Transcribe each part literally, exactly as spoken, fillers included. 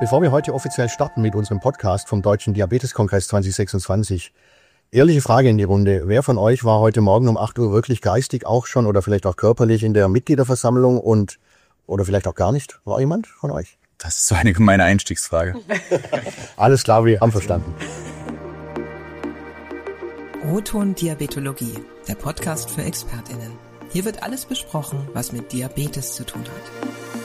Bevor wir heute offiziell starten mit unserem Podcast vom Deutschen Diabeteskongress zwanzig sechsundzwanzig, ehrliche Frage in die Runde. Wer von euch war heute Morgen um acht Uhr wirklich geistig auch schon oder vielleicht auch körperlich in der Mitgliederversammlung und oder vielleicht auch gar nicht? War jemand von euch? Das ist so eine gemeine Einstiegsfrage. Alles klar, wir haben verstanden. O-Ton Diabetologie, der Podcast für ExpertInnen. Hier wird alles besprochen, was mit Diabetes zu tun hat.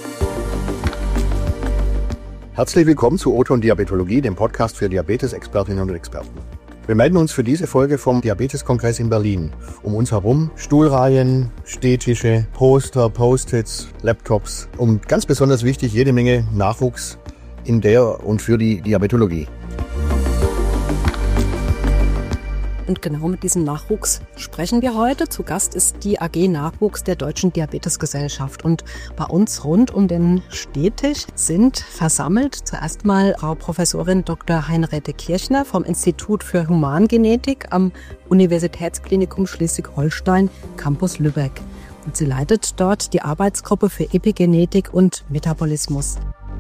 Herzlich willkommen zu O-Ton Diabetologie, dem Podcast für Diabetes-Expertinnen und Experten. Wir melden uns für diese Folge vom Diabeteskongress in Berlin. Um uns herum Stuhlreihen, Stehtische, Poster, Post-its, Laptops und ganz besonders wichtig, jede Menge Nachwuchs in der und für die Diabetologie. Und genau mit diesem Nachwuchs sprechen wir heute. Zu Gast ist die A G Nachwuchs der Deutschen Diabetesgesellschaft. Und bei uns rund um den Stehtisch sind versammelt zuerst mal Frau Professorin Doktor Heinrette Kirchner vom Institut für Humangenetik am Universitätsklinikum Schleswig-Holstein, Campus Lübeck. Und sie leitet dort die Arbeitsgruppe für Epigenetik und Metabolismus.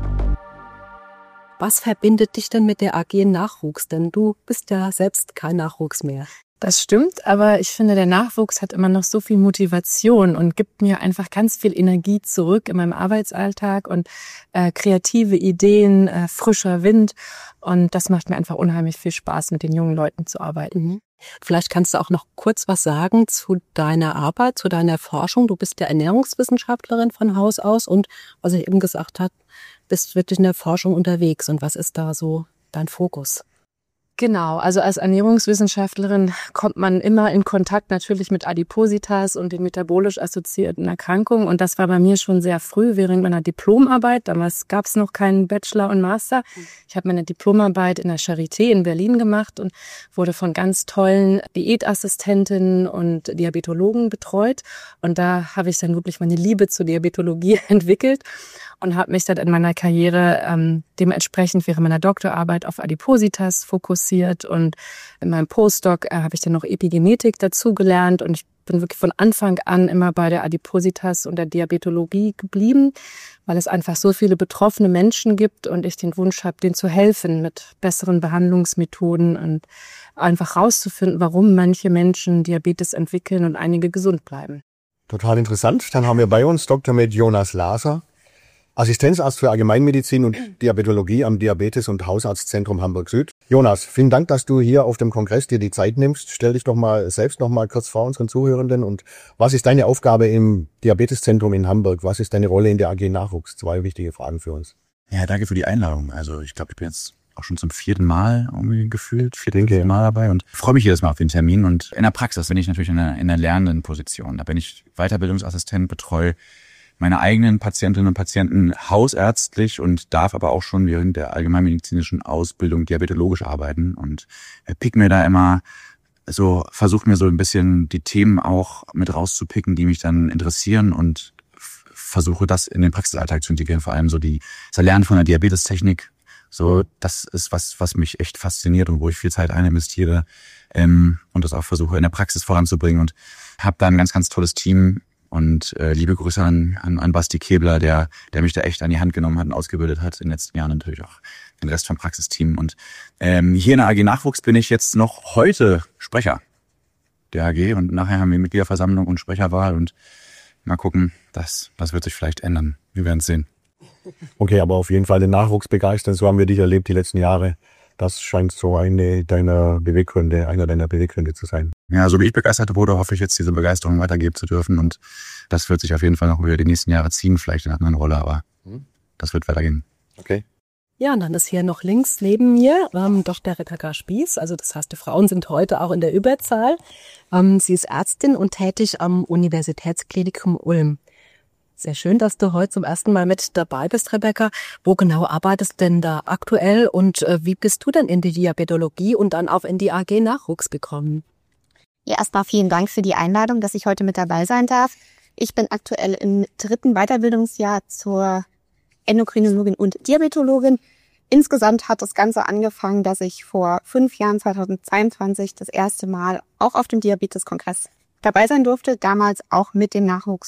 Was verbindet dich denn mit der A G Nachwuchs? Denn du bist ja selbst kein Nachwuchs mehr. Das stimmt, aber ich finde, der Nachwuchs hat immer noch so viel Motivation und gibt mir einfach ganz viel Energie zurück in meinem Arbeitsalltag und äh, kreative Ideen, äh, frischer Wind. Und das macht mir einfach unheimlich viel Spaß, mit den jungen Leuten zu arbeiten. Mhm. Vielleicht kannst du auch noch kurz was sagen zu deiner Arbeit, zu deiner Forschung. Du bist ja Ernährungswissenschaftlerin von Haus aus und, was ich eben gesagt habe, bist wirklich in der Forschung unterwegs. Und was ist da so dein Fokus? Genau, also als Ernährungswissenschaftlerin kommt man immer in Kontakt natürlich mit Adipositas und den metabolisch assoziierten Erkrankungen. Und das war bei mir schon sehr früh während meiner Diplomarbeit. Damals gab es noch keinen Bachelor und Master. Ich habe meine Diplomarbeit in der Charité in Berlin gemacht und wurde von ganz tollen Diätassistentinnen und Diabetologen betreut. Und da habe ich dann wirklich meine Liebe zur Diabetologie entwickelt und habe mich dann in meiner Karriere ähm, dementsprechend während meiner Doktorarbeit auf Adipositas fokussiert. Und in meinem Postdoc äh, habe ich dann noch Epigenetik dazu gelernt. Und ich bin wirklich von Anfang an immer bei der Adipositas und der Diabetologie geblieben, weil es einfach so viele betroffene Menschen gibt und ich den Wunsch habe, denen zu helfen mit besseren Behandlungsmethoden und einfach rauszufinden, warum manche Menschen Diabetes entwickeln und einige gesund bleiben. Total interessant. Dann haben wir bei uns Doktor Med Jonas Laser, Assistenzarzt für Allgemeinmedizin und Diabetologie am Diabetes- und Hausarztzentrum Hamburg-Süd. Jonas, vielen Dank, dass du hier auf dem Kongress dir die Zeit nimmst. Stell dich doch mal selbst noch mal kurz vor unseren Zuhörenden. Und was ist deine Aufgabe im Diabeteszentrum in Hamburg? Was ist deine Rolle in der A G Nachwuchs? Zwei wichtige Fragen für uns. Ja, danke für die Einladung. Also ich glaube, ich bin jetzt auch schon zum vierten Mal irgendwie gefühlt, vierten denke, Mal dabei und freue mich jedes Mal auf den Termin. Und in der Praxis bin ich natürlich in einer, in einer lernenden Position. Da bin ich Weiterbildungsassistent, betreue meine eigenen Patientinnen und Patienten hausärztlich und darf aber auch schon während der allgemeinmedizinischen Ausbildung diabetologisch arbeiten und pick mir da immer so, versuche mir so ein bisschen die Themen auch mit rauszupicken, die mich dann interessieren und versuche das in den Praxisalltag zu integrieren, vor allem so die, das Erlernen von der Diabetestechnik. So, das ist was, was mich echt fasziniert und wo ich viel Zeit ein investiere ähm, und das auch versuche in der Praxis voranzubringen und habe da ein ganz, ganz tolles Team. Und äh, liebe Grüße an, an, an Basti Kebler, der, der mich da echt an die Hand genommen hat und ausgebildet hat in den letzten Jahren, natürlich auch den Rest vom Praxisteam. Und ähm, hier in der A G Nachwuchs bin ich jetzt noch heute Sprecher der A G und nachher haben wir Mitgliederversammlung und Sprecherwahl und mal gucken, das, das wird sich vielleicht ändern. Wir werden es sehen. Okay, aber auf jeden Fall den Nachwuchs begeistern, so haben wir dich erlebt die letzten Jahre. Das scheint so eine deiner Beweggründe, einer deiner Beweggründe zu sein. Ja, so wie ich begeistert wurde, hoffe ich jetzt, diese Begeisterung weitergeben zu dürfen. Und das wird sich auf jeden Fall noch über die nächsten Jahre ziehen, vielleicht in einer anderen Rolle, aber das wird weitergehen. Okay. Ja, und dann ist hier noch links neben mir ähm, Doktor Rebecca Spieß. Also das heißt, die Frauen sind heute auch in der Überzahl. Ähm, sie ist Ärztin und tätig am Universitätsklinikum Ulm. Sehr schön, dass du heute zum ersten Mal mit dabei bist, Rebecca. Wo genau arbeitest du denn da aktuell und äh, wie bist du denn in die Diabetologie und dann auch in die A G Nachwuchs gekommen? Ja, erstmal vielen Dank für die Einladung, dass ich heute mit dabei sein darf. Ich bin aktuell im dritten Weiterbildungsjahr zur Endokrinologin und Diabetologin. Insgesamt hat das Ganze angefangen, dass ich vor fünf Jahren, zweitausendzweiundzwanzig, das erste Mal auch auf dem Diabeteskongress dabei sein durfte. Damals auch mit dem Nachwuchs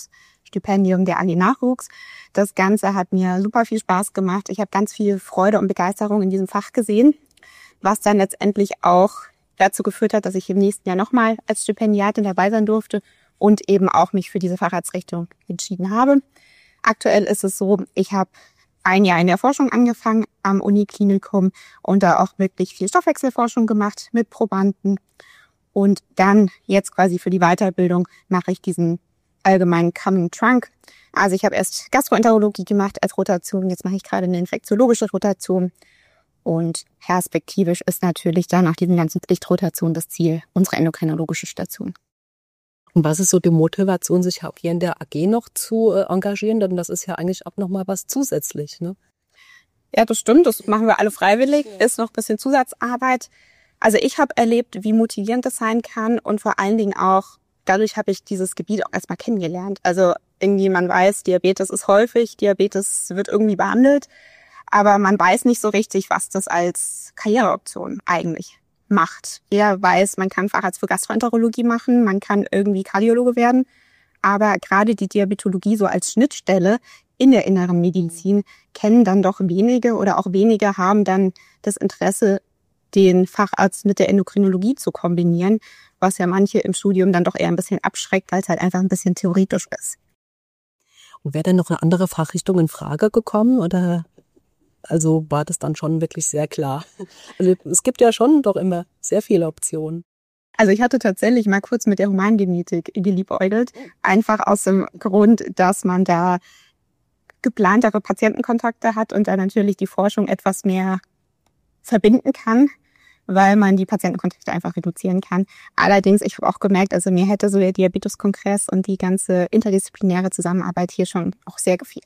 Stipendium der A G Nachwuchs. Das Ganze hat mir super viel Spaß gemacht. Ich habe ganz viel Freude und Begeisterung in diesem Fach gesehen, was dann letztendlich auch dazu geführt hat, dass ich im nächsten Jahr nochmal als Stipendiatin dabei sein durfte und eben auch mich für diese Facharztrichtung entschieden habe. Aktuell ist es so, ich habe ein Jahr in der Forschung angefangen am Uniklinikum und da auch wirklich viel Stoffwechselforschung gemacht mit Probanden. Und dann jetzt quasi für die Weiterbildung mache ich diesen allgemeinen Coming Trunk. Also ich habe erst Gastroenterologie gemacht als Rotation, jetzt mache ich gerade eine infektiologische Rotation. Und perspektivisch ist natürlich dann nach diesen ganzen Pflichtrotationen das Ziel, unsere endokrinologische Station. Und was ist so die Motivation, sich auch hier in der A G noch zu äh, engagieren? Denn das ist ja eigentlich auch nochmal was zusätzlich, ne? Ja, das stimmt. Das machen wir alle freiwillig. Ist noch ein bisschen Zusatzarbeit. Also ich habe erlebt, wie motivierend das sein kann. Und vor allen Dingen auch, dadurch habe ich dieses Gebiet auch erstmal kennengelernt. Also irgendwie man weiß, Diabetes ist häufig, Diabetes wird irgendwie behandelt. Aber man weiß nicht so richtig, was das als Karriereoption eigentlich macht. Jeder weiß, man kann Facharzt für Gastroenterologie machen, man kann irgendwie Kardiologe werden. Aber gerade die Diabetologie so als Schnittstelle in der inneren Medizin kennen dann doch wenige oder auch wenige haben dann das Interesse, den Facharzt mit der Endokrinologie zu kombinieren, was ja manche im Studium dann doch eher ein bisschen abschreckt, weil es halt einfach ein bisschen theoretisch ist. Und wäre denn noch eine andere Fachrichtung in Frage gekommen oder... Also war das dann schon wirklich sehr klar. Also es gibt ja schon doch immer sehr viele Optionen. Also ich hatte tatsächlich mal kurz mit der Humangenetik geliebäugelt. Einfach aus dem Grund, dass man da geplantere Patientenkontakte hat und da natürlich die Forschung etwas mehr verbinden kann, weil man die Patientenkontakte einfach reduzieren kann. Allerdings, ich habe auch gemerkt, also mir hätte so der Diabeteskongress und die ganze interdisziplinäre Zusammenarbeit hier schon auch sehr gefehlt.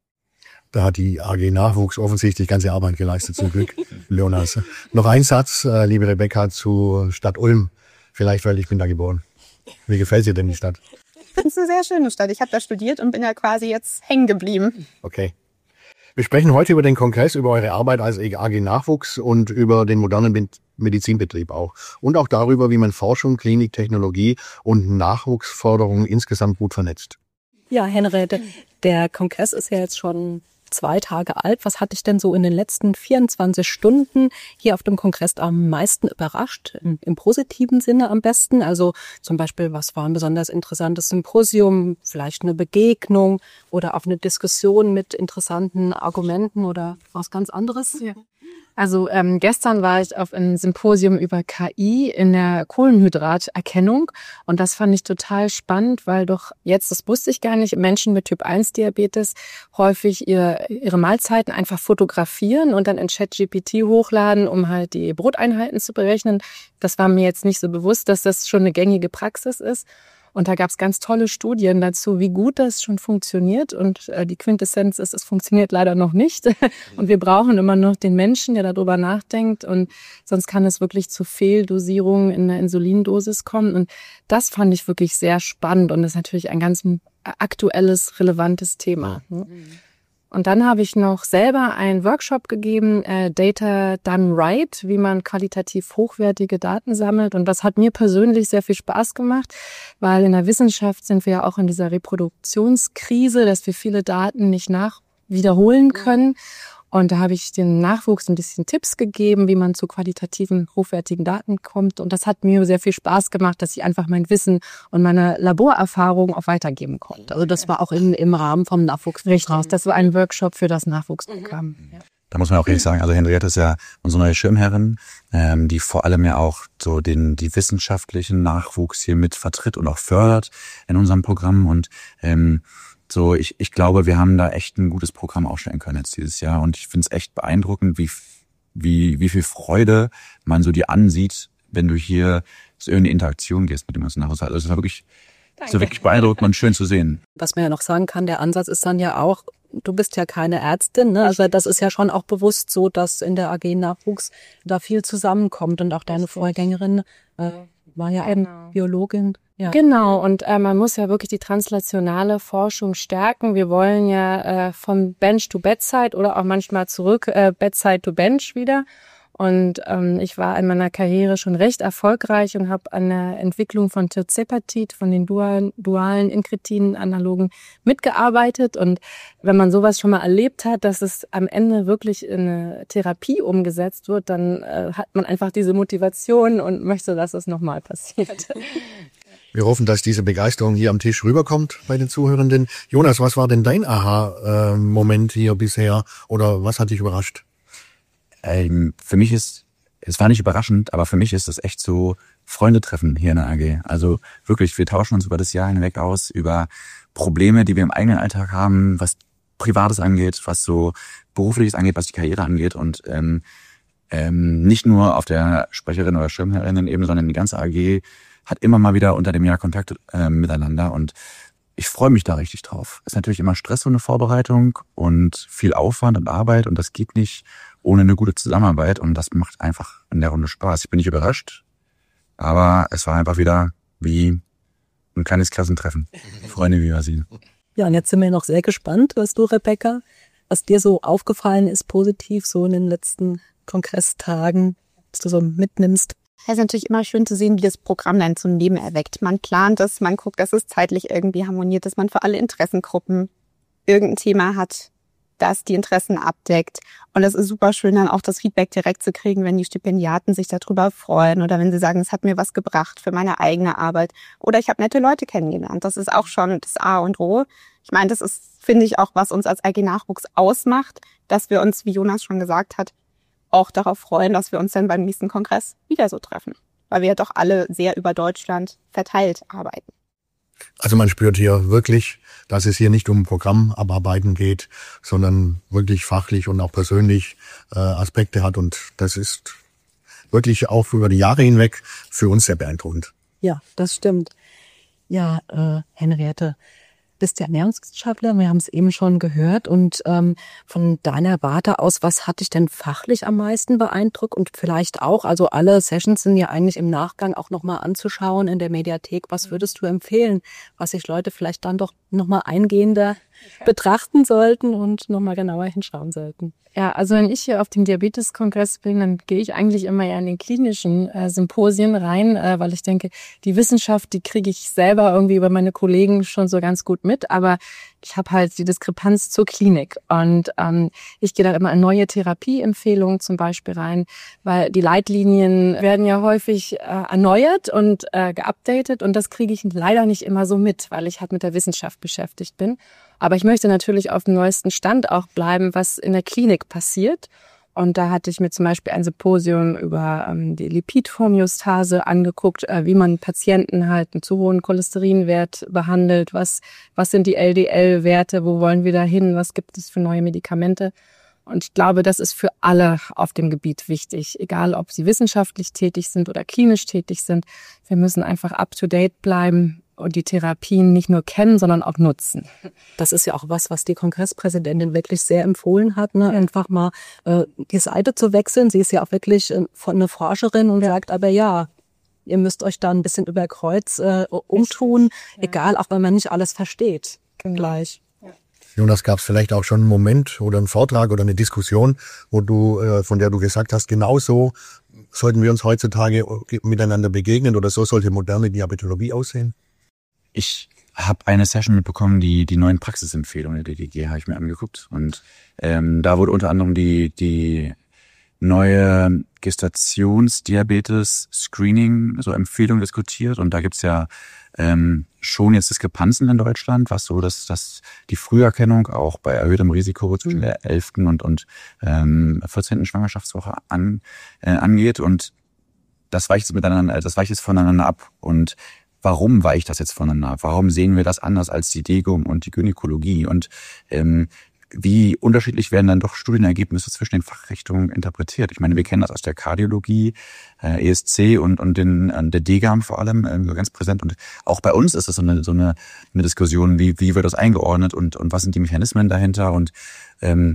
Da hat die A G Nachwuchs offensichtlich ganze Arbeit geleistet, zum Glück, Leonas. Noch ein Satz, äh, liebe Rebecca, zu Stadt Ulm. Vielleicht, weil ich bin da geboren. Wie gefällt dir denn die Stadt? Ich finde es eine sehr schöne Stadt. Ich habe da studiert und bin da quasi jetzt hängen geblieben. Okay. Wir sprechen heute über den Kongress, über eure Arbeit als A G Nachwuchs und über den modernen Medizinbetrieb auch. Und auch darüber, wie man Forschung, Klinik, Technologie und Nachwuchsförderung insgesamt gut vernetzt. Ja, Henriette, der Kongress ist ja jetzt schon zwei Tage alt. Was hat dich denn so in den letzten vierundzwanzig Stunden hier auf dem Kongress am meisten überrascht? Im, im positiven Sinne am besten? Also zum Beispiel, was war ein besonders interessantes Symposium, vielleicht eine Begegnung oder auch eine Diskussion mit interessanten Argumenten oder was ganz anderes? Ja. Also ähm, gestern war ich auf einem Symposium über K I in der Kohlenhydraterkennung und das fand ich total spannend, weil doch jetzt, das wusste ich gar nicht, Menschen mit Typ eins Diabetes häufig ihr, ihre Mahlzeiten einfach fotografieren und dann in ChatGPT hochladen, um halt die Broteinheiten zu berechnen. Das war mir jetzt nicht so bewusst, dass das schon eine gängige Praxis ist. Und da gab es ganz tolle Studien dazu, wie gut das schon funktioniert. Und äh, die Quintessenz ist, es funktioniert leider noch nicht. Und wir brauchen immer noch den Menschen, der darüber nachdenkt. Und sonst kann es wirklich zu Fehldosierungen in der Insulindosis kommen. Und das fand ich wirklich sehr spannend. Und das ist natürlich ein ganz aktuelles, relevantes Thema. Ja. Und dann habe ich noch selber einen Workshop gegeben, äh, Data Done Right, wie man qualitativ hochwertige Daten sammelt. Und das hat mir persönlich sehr viel Spaß gemacht, weil in der Wissenschaft sind wir ja auch in dieser Reproduktionskrise, dass wir viele Daten nicht nachwiederholen können. Und da habe ich den Nachwuchs ein bisschen Tipps gegeben, wie man zu qualitativen, hochwertigen Daten kommt. Und das hat mir sehr viel Spaß gemacht, dass ich einfach mein Wissen und meine Laborerfahrung auch weitergeben konnte. Also das war auch in, im Rahmen vom Nachwuchsprogramm. Richtig, das war ein Workshop für das Nachwuchsprogramm. Mhm. Ja. Da muss man auch ehrlich sagen, also Henriette ist ja unsere neue Schirmherrin, ähm, die vor allem ja auch so den die wissenschaftlichen Nachwuchs hier mit vertritt und auch fördert in unserem Programm. Und ähm, So, ich, ich glaube, wir haben da echt ein gutes Programm aufstellen können jetzt dieses Jahr. Und ich finde es echt beeindruckend, wie, wie, wie viel Freude man so dir ansieht, wenn du hier so in die Interaktion gehst mit dem ganzen Haushalt. Also es war wirklich, so wirklich beeindruckend und schön zu sehen. Was man ja noch sagen kann, der Ansatz ist dann ja auch, du bist ja keine Ärztin, ne? Also das ist ja schon auch bewusst so, dass in der A G Nachwuchs da viel zusammenkommt. Und auch deine Vorgängerin äh, war ja eine genau. Biologin. Ja. Genau, und äh, man muss ja wirklich die translationale Forschung stärken. Wir wollen ja äh, von Bench to Bedside oder auch manchmal zurück äh, Bedside to Bench wieder. Und ähm, ich war in meiner Karriere schon recht erfolgreich und habe an der Entwicklung von Tirzepatit, von den dualen, dualen Inkretinen-Analogen mitgearbeitet. Und wenn man sowas schon mal erlebt hat, dass es am Ende wirklich in eine Therapie umgesetzt wird, dann äh, hat man einfach diese Motivation und möchte, dass es nochmal passiert. Wir hoffen, dass diese Begeisterung hier am Tisch rüberkommt bei den Zuhörenden. Jonas, was war denn dein Aha-Moment hier bisher oder was hat dich überrascht? Ähm, für mich ist, es war nicht überraschend, aber für mich ist das echt so Freunde treffen hier in der A G. Also wirklich, wir tauschen uns über das Jahr hinweg aus, über Probleme, die wir im eigenen Alltag haben, was Privates angeht, was so Berufliches angeht, was die Karriere angeht und ähm, ähm, nicht nur auf der Sprecherin- oder Schirmherrinnen-Ebene, sondern die ganze A G hat immer mal wieder unter dem Jahr Kontakt äh, miteinander und ich freue mich da richtig drauf. Es ist natürlich immer Stress und eine Vorbereitung und viel Aufwand und Arbeit und das geht nicht ohne eine gute Zusammenarbeit und das macht einfach in der Runde Spaß. Ich bin nicht überrascht, aber es war einfach wieder wie ein kleines Klassentreffen. Freunde, wie wir sehen. Ja, und jetzt sind wir noch sehr gespannt, was du, Rebecca, was dir so aufgefallen ist, positiv so in den letzten Kongresstagen, was du so mitnimmst. Es ist natürlich immer schön zu sehen, wie das Programm dann zum Leben erweckt. Man plant es, man guckt, dass es zeitlich irgendwie harmoniert, dass man für alle Interessengruppen irgendein Thema hat, das die Interessen abdeckt. Und es ist super schön, dann auch das Feedback direkt zu kriegen, wenn die Stipendiaten sich darüber freuen oder wenn sie sagen, es hat mir was gebracht für meine eigene Arbeit. Oder ich habe nette Leute kennengelernt. Das ist auch schon das A und O. Ich meine, das ist, finde ich, auch, was uns als A G Nachwuchs ausmacht, dass wir uns, wie Jonas schon gesagt hat, auch darauf freuen, dass wir uns dann beim nächsten Kongress wieder so treffen. Weil wir ja doch alle sehr über Deutschland verteilt arbeiten. Also man spürt hier wirklich, dass es hier nicht um Programmabarbeiten geht, sondern wirklich fachlich und auch persönlich äh, Aspekte hat. Und das ist wirklich auch über die Jahre hinweg für uns sehr beeindruckend. Ja, das stimmt. Ja, äh, Henriette, bist ja Ernährungswissenschaftler, wir haben es eben schon gehört. Und ähm, von deiner Warte aus, was hat dich denn fachlich am meisten beeindruckt? Und vielleicht auch, also alle Sessions sind ja eigentlich im Nachgang auch nochmal anzuschauen in der Mediathek. Was würdest du empfehlen, was sich Leute vielleicht dann doch nochmal eingehender betrachten sollten und nochmal genauer hinschauen sollten? Ja, also wenn ich hier auf dem Diabetes-Kongress bin, dann gehe ich eigentlich immer ja in den klinischen äh, Symposien rein, äh, weil ich denke, die Wissenschaft, die kriege ich selber irgendwie über meine Kollegen schon so ganz gut mit, aber ich habe halt die Diskrepanz zur Klinik und ähm, ich gehe da immer in neue Therapieempfehlungen zum Beispiel rein, weil die Leitlinien werden ja häufig äh, erneuert und äh, geupdatet und das kriege ich leider nicht immer so mit, weil ich halt mit der Wissenschaft beschäftigt bin. Aber ich möchte natürlich auf dem neuesten Stand auch bleiben, was in der Klinik passiert. Und da hatte ich mir zum Beispiel ein Symposium über ähm, die Lipidhomöostase angeguckt, äh, wie man Patienten halt einen zu hohen Cholesterinwert behandelt, was was sind die L D L-Werte, wo wollen wir da hin, was gibt es für neue Medikamente. Und ich glaube, das ist für alle auf dem Gebiet wichtig, egal ob sie wissenschaftlich tätig sind oder klinisch tätig sind. Wir müssen einfach up-to-date bleiben und die Therapien nicht nur kennen, sondern auch nutzen. Das ist ja auch was, was die Kongresspräsidentin wirklich sehr empfohlen hat, ne? Einfach mal äh, die Seite zu wechseln. Sie ist ja auch wirklich äh, von eine Forscherin und ja. sagt aber ja, ihr müsst euch da ein bisschen über Kreuz äh, umtun, ja. egal, auch wenn man nicht alles versteht. Genau. Gleich. Jonas, gab es vielleicht auch schon einen Moment oder einen Vortrag oder eine Diskussion, wo du, äh, von der du gesagt hast, genau so sollten wir uns heutzutage miteinander begegnen oder so sollte moderne Diabetologie aussehen? Ich habe eine Session mitbekommen, die die neuen Praxisempfehlungen der D D G habe ich mir angeguckt und ähm, da wurde unter anderem die die neue Gestationsdiabetes-Screening, so Empfehlung diskutiert und da gibt's ja ähm, schon jetzt Diskrepanzen in Deutschland, was so dass dass die Früherkennung auch bei erhöhtem Risiko zwischen der elften und und ähm, vierzehnten Schwangerschaftswoche an äh, angeht und das weicht miteinander, das weicht jetzt voneinander ab und warum weicht das jetzt voneinander ab? Warum sehen wir das anders als die Degum und die Gynäkologie? Und ähm, wie unterschiedlich werden dann doch Studienergebnisse zwischen den Fachrichtungen interpretiert? Ich meine, wir kennen das aus der Kardiologie, äh, E S C und und den an der D G A M vor allem äh, ganz präsent. Und auch bei uns ist es so eine so eine, eine Diskussion, wie wie wird das eingeordnet und und was sind die Mechanismen dahinter? Und ähm,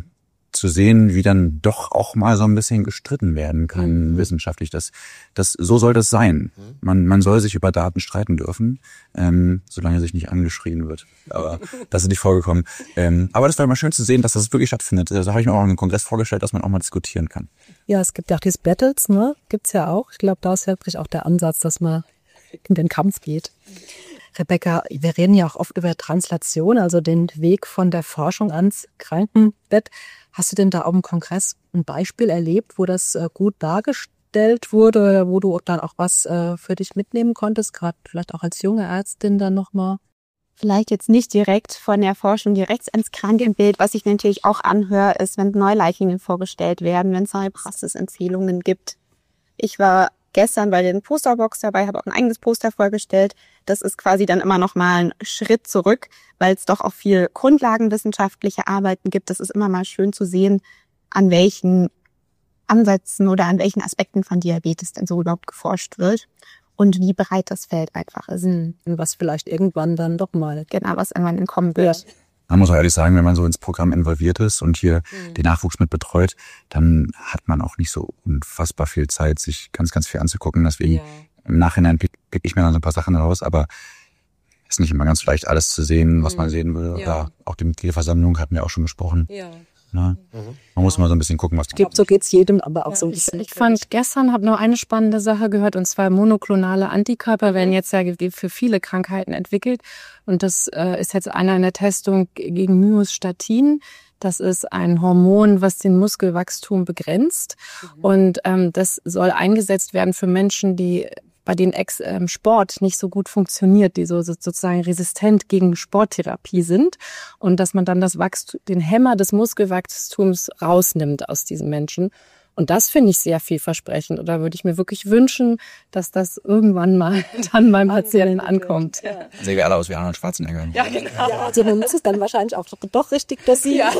zu sehen, wie dann doch auch mal so ein bisschen gestritten werden kann, Mhm. wissenschaftlich. Das, das, so soll das sein. Man, man soll sich über Daten streiten dürfen, ähm, solange sich nicht angeschrien wird. Aber das ist nicht vorgekommen. Ähm, aber das war immer schön zu sehen, dass das wirklich stattfindet. Da habe ich mir auch einen Kongress vorgestellt, dass man auch mal diskutieren kann. Ja, es gibt ja auch diese Battles, ne? Gibt's ja auch. Ich glaube, da ist ja wirklich auch der Ansatz, dass man in den Kampf geht. Rebecca, wir reden ja auch oft über Translation, also den Weg von der Forschung ans Krankenbett. Hast du denn da auf dem Kongress ein Beispiel erlebt, wo das äh, gut dargestellt wurde oder wo du dann auch was äh, für dich mitnehmen konntest, gerade vielleicht auch als junge Ärztin dann nochmal? Vielleicht jetzt nicht direkt von der Forschung direkt ans Krankenbild. Was ich natürlich auch anhöre, ist, wenn Neuleichungen vorgestellt werden, wenn es neue Praxisempfehlungen gibt. Ich war gestern bei den Posterbox dabei, habe auch ein eigenes Poster vorgestellt. Das ist quasi dann immer noch mal ein Schritt zurück, weil es doch auch viel grundlagenwissenschaftliche Arbeiten gibt. Das ist immer mal schön zu sehen, an welchen Ansätzen oder an welchen Aspekten von Diabetes denn so überhaupt geforscht wird und wie breit das Feld einfach ist. Und was vielleicht irgendwann dann doch mal. Genau, was irgendwann entkommen wird. Man muss auch ehrlich sagen, wenn man so ins Programm involviert ist und hier mhm. den Nachwuchs mit betreut, dann hat man auch nicht so unfassbar viel Zeit, sich ganz, ganz viel anzugucken. Deswegen ja. im Nachhinein pick, pick ich mir dann so ein paar Sachen raus, aber es ist nicht immer ganz leicht, alles zu sehen, was mhm. man sehen will. Ja. Ja, auch die Mitgliederversammlung hatten wir auch schon besprochen. Ja. Na, mhm. Man muss mal so ein bisschen gucken, was ich glaube, so geht's jedem, aber auch ja, so ein bisschen. Ich fand, gestern habe noch eine spannende Sache gehört, und zwar monoklonale Antikörper werden jetzt ja für viele Krankheiten entwickelt. Und das äh, ist jetzt einer in der Testung gegen Myostatin. Das ist ein Hormon, was den Muskelwachstum begrenzt. Mhm. Und ähm, das soll eingesetzt werden für Menschen, die bei denen Ex, ähm, Sport nicht so gut funktioniert, die so sozusagen resistent gegen Sporttherapie sind, und dass man dann das Wachstum, den Hämmer des Muskelwachstums rausnimmt aus diesen Menschen. Und das finde ich sehr vielversprechend. Und da würde ich mir wirklich wünschen, dass das irgendwann mal dann beim Patienten ankommt. Ja. Sehen wir alle aus wie Arnold Schwarzenegger. Ja, genau. Ja, also man muss es dann wahrscheinlich auch doch richtig dosieren. Ja.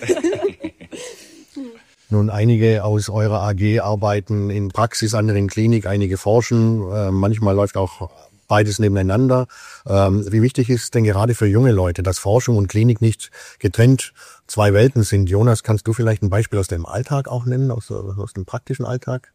Nun, einige aus eurer A G arbeiten in Praxis, andere in Klinik, einige forschen. Äh, manchmal läuft auch beides nebeneinander. Ähm, wie wichtig ist denn gerade für junge Leute, dass Forschung und Klinik nicht getrennt zwei Welten sind? Jonas, kannst du vielleicht ein Beispiel aus dem Alltag auch nennen, aus, aus dem praktischen Alltag?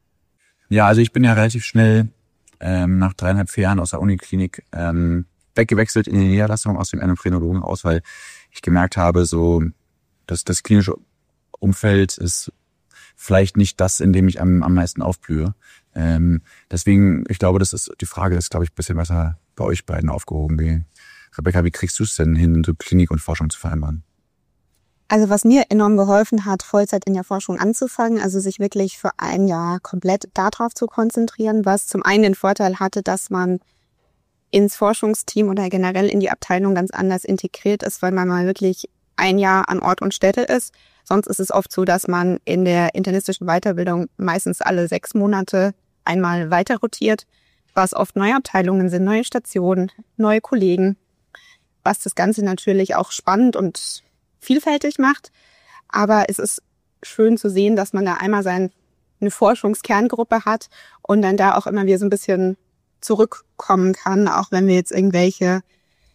Ja, also ich bin ja relativ schnell ähm, nach dreieinhalb, vier Jahren aus der Uniklinik ähm, weggewechselt in die Niederlassung aus dem Endokrinologen aus, weil ich gemerkt habe, so dass das klinische Umfeld ist vielleicht nicht das, in dem ich am, am meisten aufblühe. Ähm, deswegen, ich glaube, das ist die Frage, ist, glaube ich, ein bisschen besser bei euch beiden aufgehoben. Wie, Rebecca, wie kriegst du es denn hin, so Klinik und Forschung zu vereinbaren? Also was mir enorm geholfen hat, Vollzeit in der Forschung anzufangen, also sich wirklich für ein Jahr komplett darauf zu konzentrieren, was zum einen den Vorteil hatte, dass man ins Forschungsteam oder generell in die Abteilung ganz anders integriert ist, weil man mal wirklich ein Jahr an Ort und Stätte ist. Sonst ist es oft so, dass man in der internistischen Weiterbildung meistens alle sechs Monate einmal weiter rotiert, was oft neue Abteilungen sind, neue Stationen, neue Kollegen, was das Ganze natürlich auch spannend und vielfältig macht. Aber es ist schön zu sehen, dass man da einmal seine Forschungskerngruppe hat und dann da auch immer wieder so ein bisschen zurückkommen kann, auch wenn wir jetzt irgendwelche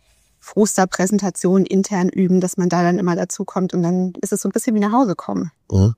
Froster-Präsentation intern üben, dass man da dann immer dazu kommt und dann ist es so ein bisschen wie nach Hause kommen. Mhm.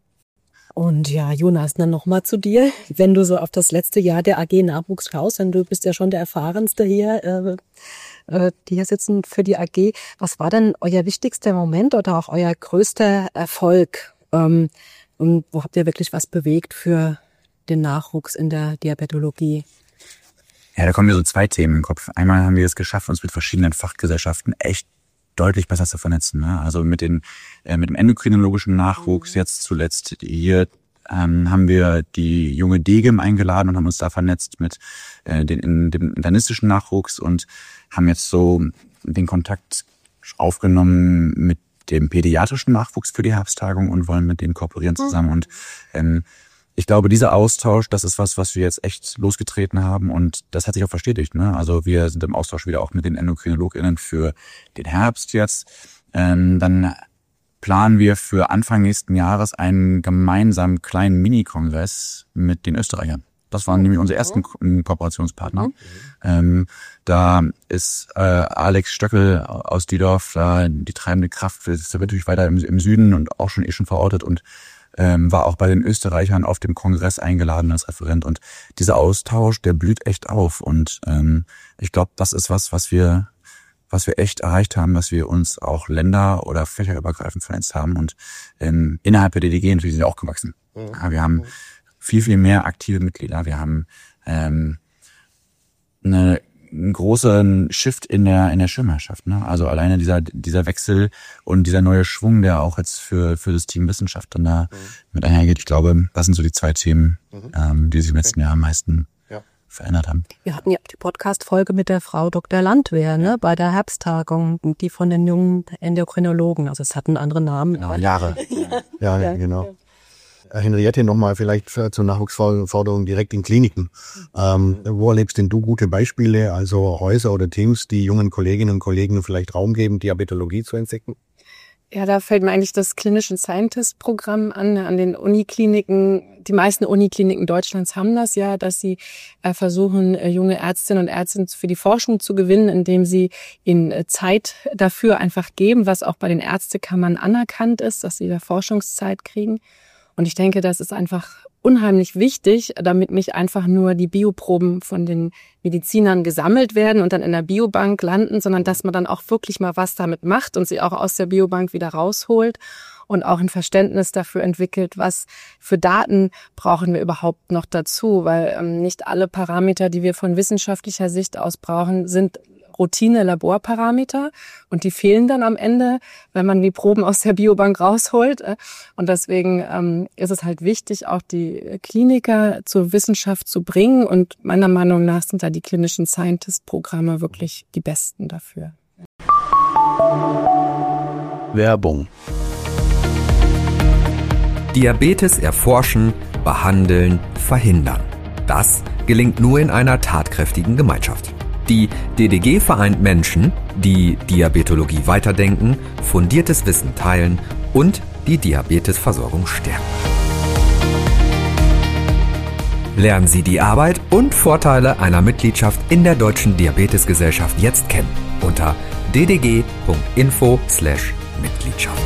Und ja, Jonas, dann nochmal zu dir. Wenn du so auf das letzte Jahr der A G Nachwuchs schaust, denn du bist ja schon der Erfahrenste hier, äh, äh, die hier sitzen für die A G. Was war denn euer wichtigster Moment oder auch euer größter Erfolg? Ähm, und wo habt ihr wirklich was bewegt für den Nachwuchs in der Diabetologie? Ja, da kommen mir so zwei Themen in den Kopf. Einmal haben wir es geschafft, uns mit verschiedenen Fachgesellschaften echt deutlich besser zu vernetzen. Ne? Also mit den äh, mit dem endokrinologischen Nachwuchs, jetzt zuletzt hier ähm, haben wir die junge D G I M eingeladen und haben uns da vernetzt mit äh, den, in, dem internistischen Nachwuchs und haben jetzt so den Kontakt aufgenommen mit dem pädiatrischen Nachwuchs für die Herbsttagung und wollen mit denen kooperieren zusammen. Mhm. Und ähm, ich glaube, dieser Austausch, das ist was, was wir jetzt echt losgetreten haben und das hat sich auch verstetigt. Ne? Also wir sind im Austausch wieder auch mit den EndokrinologInnen für den Herbst jetzt. Ähm, dann planen wir für Anfang nächsten Jahres einen gemeinsamen kleinen Mini-Kongress mit den Österreichern. Das waren nämlich unsere ersten Ko- Kooperationspartner. Mhm. Ähm, da ist äh, Alex Stöckel aus Diedorf da die treibende Kraft. Das ist natürlich weiter im, im Süden und auch schon eh schon verortet und ähm, war auch bei den Österreichern auf dem Kongress eingeladen als Referent. Und dieser Austausch, der blüht echt auf. Und ähm, ich glaube, das ist was, was wir was wir echt erreicht haben, dass wir uns auch länder- oder fächerübergreifend vernetzt haben. Und ähm, innerhalb der D D G natürlich sind wir auch gewachsen. Mhm. Ja, wir haben viel, viel mehr aktive Mitglieder. Wir haben ähm, eine, einen großen Shift in der in der Schirmherrschaft. Ne? Also alleine dieser dieser Wechsel und dieser neue Schwung, der auch jetzt für für das Team Wissenschaft dann da mhm. mit einhergeht. Ich glaube, das sind so die zwei Themen, mhm. ähm, die sich im letzten okay. Jahr am meisten verändert haben. Wir hatten ja die Podcast-Folge mit der Frau Doktor Landwehr, ne, bei der Herbsttagung, die von den jungen Endokrinologen, also es hat einen anderen Namen. Genau, Jahre. ja, ja, genau. Henriette, nochmal vielleicht zur Nachwuchsförderung direkt in Kliniken. Ähm, wo erlebst denn du gute Beispiele, also Häuser oder Teams, die jungen Kolleginnen und Kollegen vielleicht Raum geben, Diabetologie zu entdecken? Ja, da fällt mir eigentlich das Clinician Scientist Programm an, an den Unikliniken. Die meisten Unikliniken Deutschlands haben das ja, dass sie äh, versuchen, äh, junge Ärztinnen und Ärzte für die Forschung zu gewinnen, indem sie ihnen äh, Zeit dafür einfach geben, was auch bei den Ärztekammern anerkannt ist, dass sie da Forschungszeit kriegen. Und ich denke, das ist einfach unheimlich wichtig, damit nicht einfach nur die Bioproben von den Medizinern gesammelt werden und dann in der Biobank landen, sondern dass man dann auch wirklich mal was damit macht und sie auch aus der Biobank wieder rausholt und auch ein Verständnis dafür entwickelt, was für Daten brauchen wir überhaupt noch dazu, weil ähm, nicht alle Parameter, die wir von wissenschaftlicher Sicht aus brauchen, sind Routine-Laborparameter und die fehlen dann am Ende, wenn man die Proben aus der Biobank rausholt. Und deswegen ähm, ist es halt wichtig, auch die Kliniker zur Wissenschaft zu bringen und meiner Meinung nach sind da die Clinician Scientist-Programme wirklich die besten dafür. Werbung. Diabetes erforschen, behandeln, verhindern. Das gelingt nur in einer tatkräftigen Gemeinschaft. Die D D G vereint Menschen, die Diabetologie weiterdenken, fundiertes Wissen teilen und die Diabetesversorgung stärken. Lernen Sie die Arbeit und Vorteile einer Mitgliedschaft in der Deutschen Diabetesgesellschaft jetzt kennen unter d d g punkt info slash Mitgliedschaft.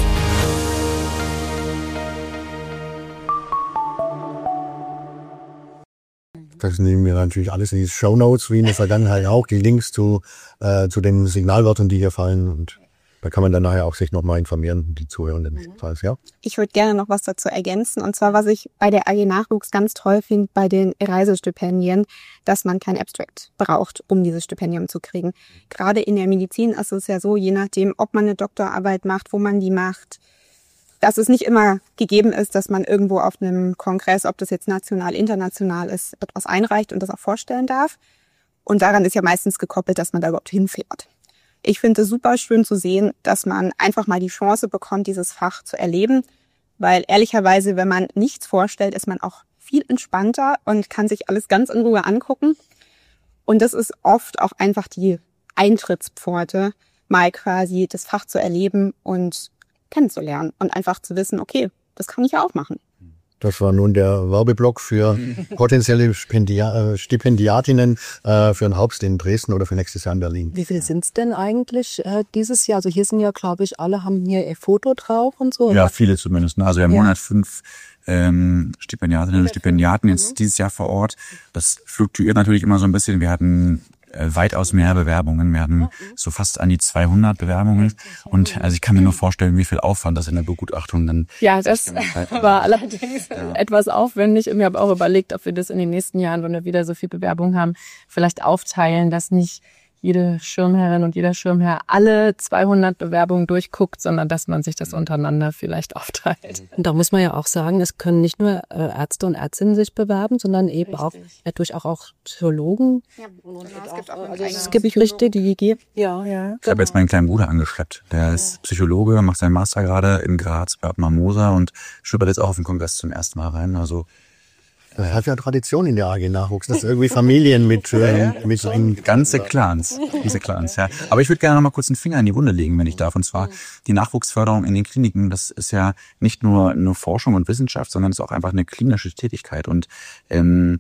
Das nehmen wir natürlich alles in die Shownotes, wie in der Vergangenheit auch, die Links zu, äh, zu den Signalwörtern, die hier fallen. Und da kann man dann nachher auch sich nochmal informieren, die Zuhörenden. Mhm. Das heißt, ja. Ich würde gerne noch was dazu ergänzen. Und zwar, was ich bei der A G Nachwuchs ganz toll finde, bei den Reisestipendien, dass man kein Abstract braucht, um dieses Stipendium zu kriegen. Gerade in der Medizin ist es ja so, je nachdem, ob man eine Doktorarbeit macht, wo man die macht, dass es nicht immer gegeben ist, dass man irgendwo auf einem Kongress, ob das jetzt national, international ist, etwas einreicht und das auch vorstellen darf. Und daran ist ja meistens gekoppelt, dass man da überhaupt hinfährt. Ich finde es super schön zu sehen, dass man einfach mal die Chance bekommt, dieses Fach zu erleben. Weil ehrlicherweise, wenn man nichts vorstellt, ist man auch viel entspannter und kann sich alles ganz in Ruhe angucken. Und das ist oft auch einfach die Eintrittspforte, mal quasi das Fach zu erleben und kennenzulernen und einfach zu wissen, okay, das kann ich ja auch machen. Das war nun der Werbeblock für potenzielle Stipendia- Stipendiatinnen äh, für den Herbst in Dresden oder für nächstes Jahr in Berlin. Wie viel sind es denn eigentlich äh, dieses Jahr? Also hier sind ja, glaube ich, alle haben hier ihr Foto drauf und so. Ja, viele zumindest. Ne? Also wir haben ja. hundertfünf ähm, Stipendiatinnen und Stipendiaten jetzt mhm. dieses Jahr vor Ort. Das fluktuiert natürlich immer so ein bisschen. Wir hatten weitaus mehr Bewerbungen. Wir hatten so fast an die zweihundert Bewerbungen. Und also ich kann mir nur vorstellen, wie viel Aufwand das in der Begutachtung dann... Ja, das war allerdings ja. etwas aufwendig. Und wir haben auch überlegt, ob wir das in den nächsten Jahren, wenn wir wieder so viel Bewerbung haben, vielleicht aufteilen, dass nicht jede Schirmherrin und jeder Schirmherr alle zweihundert Bewerbungen durchguckt, sondern dass man sich das untereinander vielleicht aufteilt. Und da muss man ja auch sagen, es können nicht nur Ärzte und Ärztinnen sich bewerben, sondern eben richtig. auch dadurch auch, auch Psychologen. Ja, es gibt auch also es gibt richtig die I G. Ja, ja. Ich habe jetzt meinen kleinen Bruder angeschleppt. Der ist Psychologe, macht seinen Master gerade in Graz bei Ottmar Moser und schippert jetzt auch auf den Kongress zum ersten Mal rein. Also das hat ja Tradition in der A G Nachwuchs. Das ist irgendwie Familien mit, äh, mit so einem ganze Clans, diese Clans, ja. Aber ich würde gerne noch mal kurz einen Finger in die Wunde legen, wenn ich darf. Und zwar die Nachwuchsförderung in den Kliniken. Das ist ja nicht nur nur Forschung und Wissenschaft, sondern es ist auch einfach eine klinische Tätigkeit. Und ähm,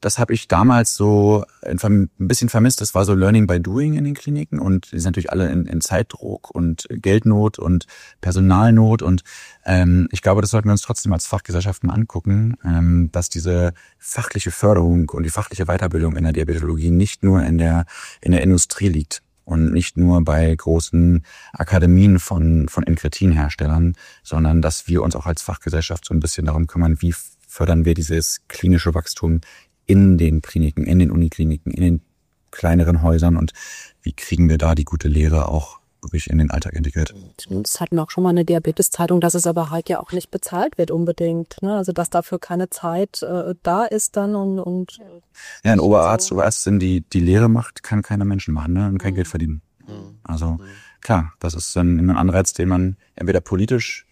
das habe ich damals so ein bisschen vermisst. Das war so Learning by Doing in den Kliniken und die sind natürlich alle in, in Zeitdruck und Geldnot und Personalnot und ähm, ich glaube, das sollten wir uns trotzdem als Fachgesellschaft mal angucken, ähm, dass diese fachliche Förderung und die fachliche Weiterbildung in der Diabetologie nicht nur in der in der Industrie liegt und nicht nur bei großen Akademien von von Inkretin-Herstellern, sondern dass wir uns auch als Fachgesellschaft so ein bisschen darum kümmern, wie fördern wir dieses klinische Wachstum in den Kliniken, in den Unikliniken, in den kleineren Häusern und wie kriegen wir da die gute Lehre auch wirklich in den Alltag integriert. Das hatten wir auch schon mal eine Diabetes-Zeitung, dass es aber halt ja auch nicht bezahlt wird unbedingt. Ne? Also dass dafür keine Zeit äh, da ist dann und... und ja, ein Oberarzt, so. Oberärztin, die die Lehre macht, kann keine Menschen machen, ne? Und kein mhm. Geld verdienen. Mhm. Also klar, das ist dann ein Anreiz, den man entweder politisch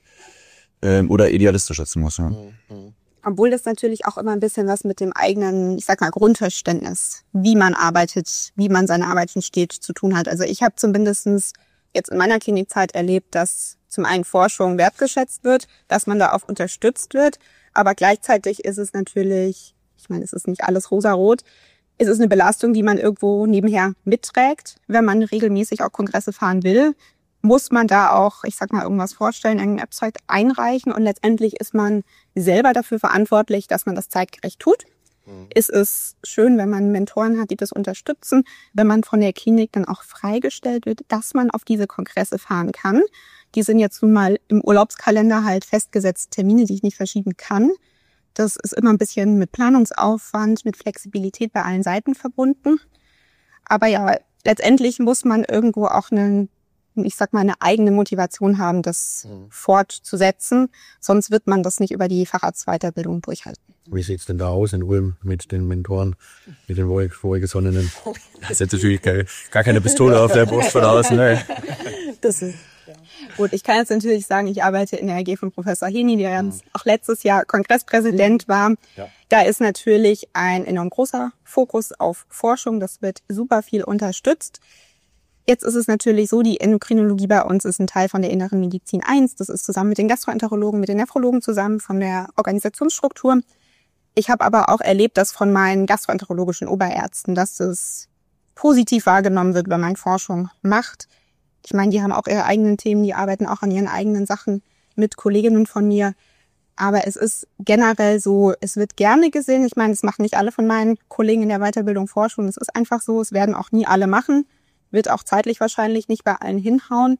ähm, oder idealistisch setzen muss. Ja. Mhm. Obwohl das natürlich auch immer ein bisschen was mit dem eigenen, ich sag mal, Grundverständnis, wie man arbeitet, wie man seine Arbeit versteht, zu tun hat. Also ich habe zumindestens jetzt in meiner Klinikzeit erlebt, dass zum einen Forschung wertgeschätzt wird, dass man da auch unterstützt wird, aber gleichzeitig ist es natürlich, ich meine, es ist nicht alles rosarot, es ist eine Belastung, die man irgendwo nebenher mitträgt. Wenn man regelmäßig auch Kongresse fahren will, muss man da auch, ich sag mal, irgendwas vorstellen, irgendeine Website einreichen und letztendlich ist man selber dafür verantwortlich, dass man das zeitgerecht tut. Mhm. Es ist schön, wenn man Mentoren hat, die das unterstützen, wenn man von der Klinik dann auch freigestellt wird, dass man auf diese Kongresse fahren kann. Die sind jetzt nun mal im Urlaubskalender halt festgesetzt, Termine, die ich nicht verschieben kann. Das ist immer ein bisschen mit Planungsaufwand, mit Flexibilität bei allen Seiten verbunden. Aber ja, letztendlich muss man irgendwo auch einen ich sag mal, eine eigene Motivation haben, das mhm. fortzusetzen. Sonst wird man das nicht über die Facharztweiterbildung durchhalten. Wie sieht's denn da aus in Ulm mit den Mentoren, mit den Wohlgesonnenen? Das ist jetzt natürlich keine, gar keine Pistole auf der Brust von außen. Ne? Das ist, ja. Gut, ich kann jetzt natürlich sagen, ich arbeite in der A G von Professor Heni, der mhm. auch letztes Jahr Kongresspräsident war. Ja. Da ist natürlich ein enorm großer Fokus auf Forschung. Das wird super viel unterstützt. Jetzt ist es natürlich so, die Endokrinologie bei uns ist ein Teil von der Inneren Medizin eins. Das ist zusammen mit den Gastroenterologen, mit den Nephrologen zusammen von der Organisationsstruktur. Ich habe aber auch erlebt, dass von meinen gastroenterologischen Oberärzten, dass es positiv wahrgenommen wird, wenn man Forschung macht. Ich meine, die haben auch ihre eigenen Themen, die arbeiten auch an ihren eigenen Sachen mit Kolleginnen von mir. Aber es ist generell so, es wird gerne gesehen. Ich meine, es machen nicht alle von meinen Kollegen in der Weiterbildung Forschung. Es ist einfach so, es werden auch nie alle machen. Wird auch zeitlich wahrscheinlich nicht bei allen hinhauen.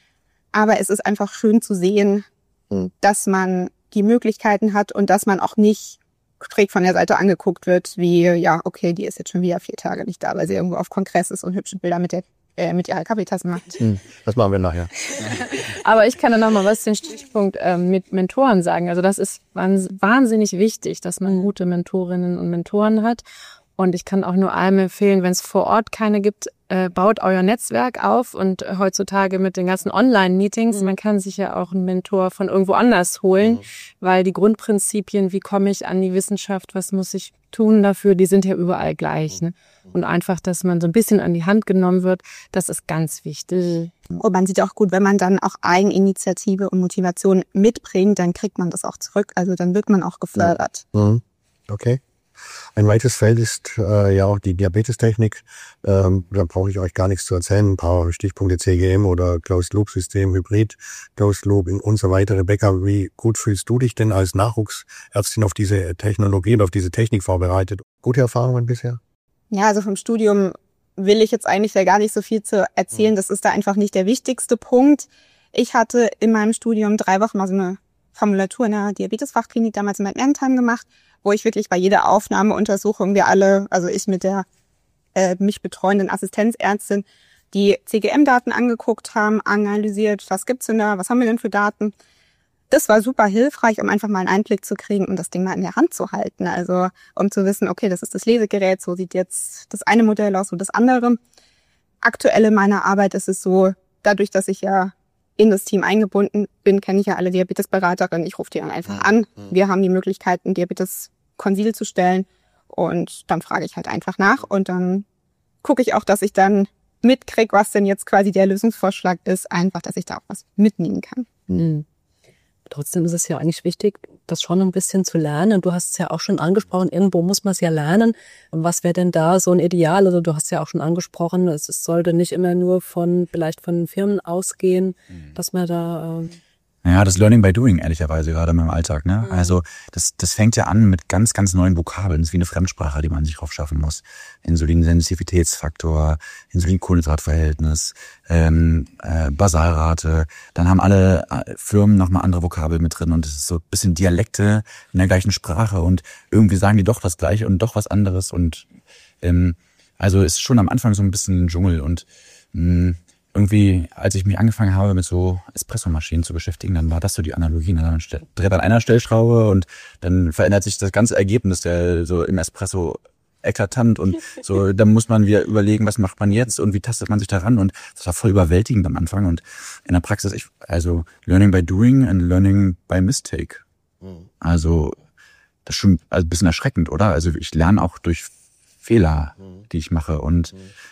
Aber es ist einfach schön zu sehen, dass man die Möglichkeiten hat und dass man auch nicht schräg von der Seite angeguckt wird, wie, ja, okay, die ist jetzt schon wieder vier Tage nicht da, weil sie irgendwo auf Kongress ist und hübsche Bilder mit der äh, mit ihrer Kaffeetasse macht. Hm, das machen wir nachher. Aber ich kann da noch mal was den Stichpunkt äh, mit Mentoren sagen. Also das ist wahnsinnig wichtig, dass man gute Mentorinnen und Mentoren hat. Und ich kann auch nur allem empfehlen, wenn es vor Ort keine gibt, äh, baut euer Netzwerk auf. Und äh, heutzutage mit den ganzen Online-Meetings, mhm. man kann sich ja auch einen Mentor von irgendwo anders holen, mhm. weil die Grundprinzipien, wie komme ich an die Wissenschaft, was muss ich tun dafür, die sind ja überall gleich. Ne? Und einfach, dass man so ein bisschen an die Hand genommen wird, das ist ganz wichtig. Und man sieht auch gut, wenn man dann auch Eigeninitiative und Motivation mitbringt, dann kriegt man das auch zurück. Also dann wird man auch gefördert. Ja. Mhm. Okay. Ein weites Feld ist äh, ja auch die Diabetestechnik. Ähm, da brauche ich euch gar nichts zu erzählen. Ein paar Stichpunkte C G M oder Closed-Loop-System, Hybrid, Closed-Loop und so weiter. Rebecca, wie gut fühlst du dich denn als Nachwuchsärztin auf diese Technologie und auf diese Technik vorbereitet? Gute Erfahrungen bisher? Ja, also vom Studium will ich jetzt eigentlich ja gar nicht so viel zu erzählen. Das ist da einfach nicht der wichtigste Punkt. Ich hatte in meinem Studium drei Wochen mal so eine Formulatur in der Diabetesfachklinik damals in Bad Mergentheim gemacht, wo ich wirklich bei jeder Aufnahmeuntersuchung, wir alle, also ich mit der äh, mich betreuenden Assistenzärztin, die C G M-Daten angeguckt haben, analysiert, was gibt's denn da, was haben wir denn für Daten. Das war super hilfreich, um einfach mal einen Einblick zu kriegen und das Ding mal in der Hand zu halten. Also um zu wissen, okay, das ist das Lesegerät, so sieht jetzt das eine Modell aus, so das andere. Aktuell in meiner Arbeit ist es so, dadurch, dass ich ja in das Team eingebunden bin, kenne ich ja alle Diabetesberaterinnen. Ich rufe die dann einfach an. Wir haben die Möglichkeit, ein Diabetes-Konsil zu stellen und dann frage ich halt einfach nach und dann gucke ich auch, dass ich dann mitkriege, was denn jetzt quasi der Lösungsvorschlag ist, einfach, dass ich da auch was mitnehmen kann. Mhm. Trotzdem ist es ja eigentlich wichtig, das schon ein bisschen zu lernen. Du hast es ja auch schon angesprochen, irgendwo muss man es ja lernen. Was wäre denn da so ein Ideal? Also du hast ja auch schon angesprochen, es sollte nicht immer nur von, vielleicht von Firmen ausgehen, mhm. dass man da... Ähm Ja, das Learning by Doing, ehrlicherweise, gerade in meinem Alltag, ne? Mhm. Also, das, das fängt ja an mit ganz, ganz neuen Vokabeln. Das ist wie eine Fremdsprache, die man sich raufschaffen muss. Insulinsensitivitätsfaktor, Insulin-Kohlenhydratverhältnis, ähm, äh, Basalrate. Dann haben alle Firmen nochmal andere Vokabel mit drin und es ist so ein bisschen Dialekte in der gleichen Sprache und irgendwie sagen die doch das Gleiche und doch was anderes und, ähm, also, ist schon am Anfang so ein bisschen ein Dschungel und, mh, irgendwie, als ich mich angefangen habe, mit so Espressomaschinen zu beschäftigen, dann war das so die Analogie. Dann dreht an einer Stellschraube und dann verändert sich das ganze Ergebnis der so im Espresso eklatant und so, dann muss man wieder überlegen, was macht man jetzt und wie tastet man sich daran und das war voll überwältigend am Anfang und in der Praxis, ich, also Learning by Doing and Learning by Mistake. Also, das ist schon also ein bisschen erschreckend, oder? Also ich lerne auch durch Fehler, die ich mache und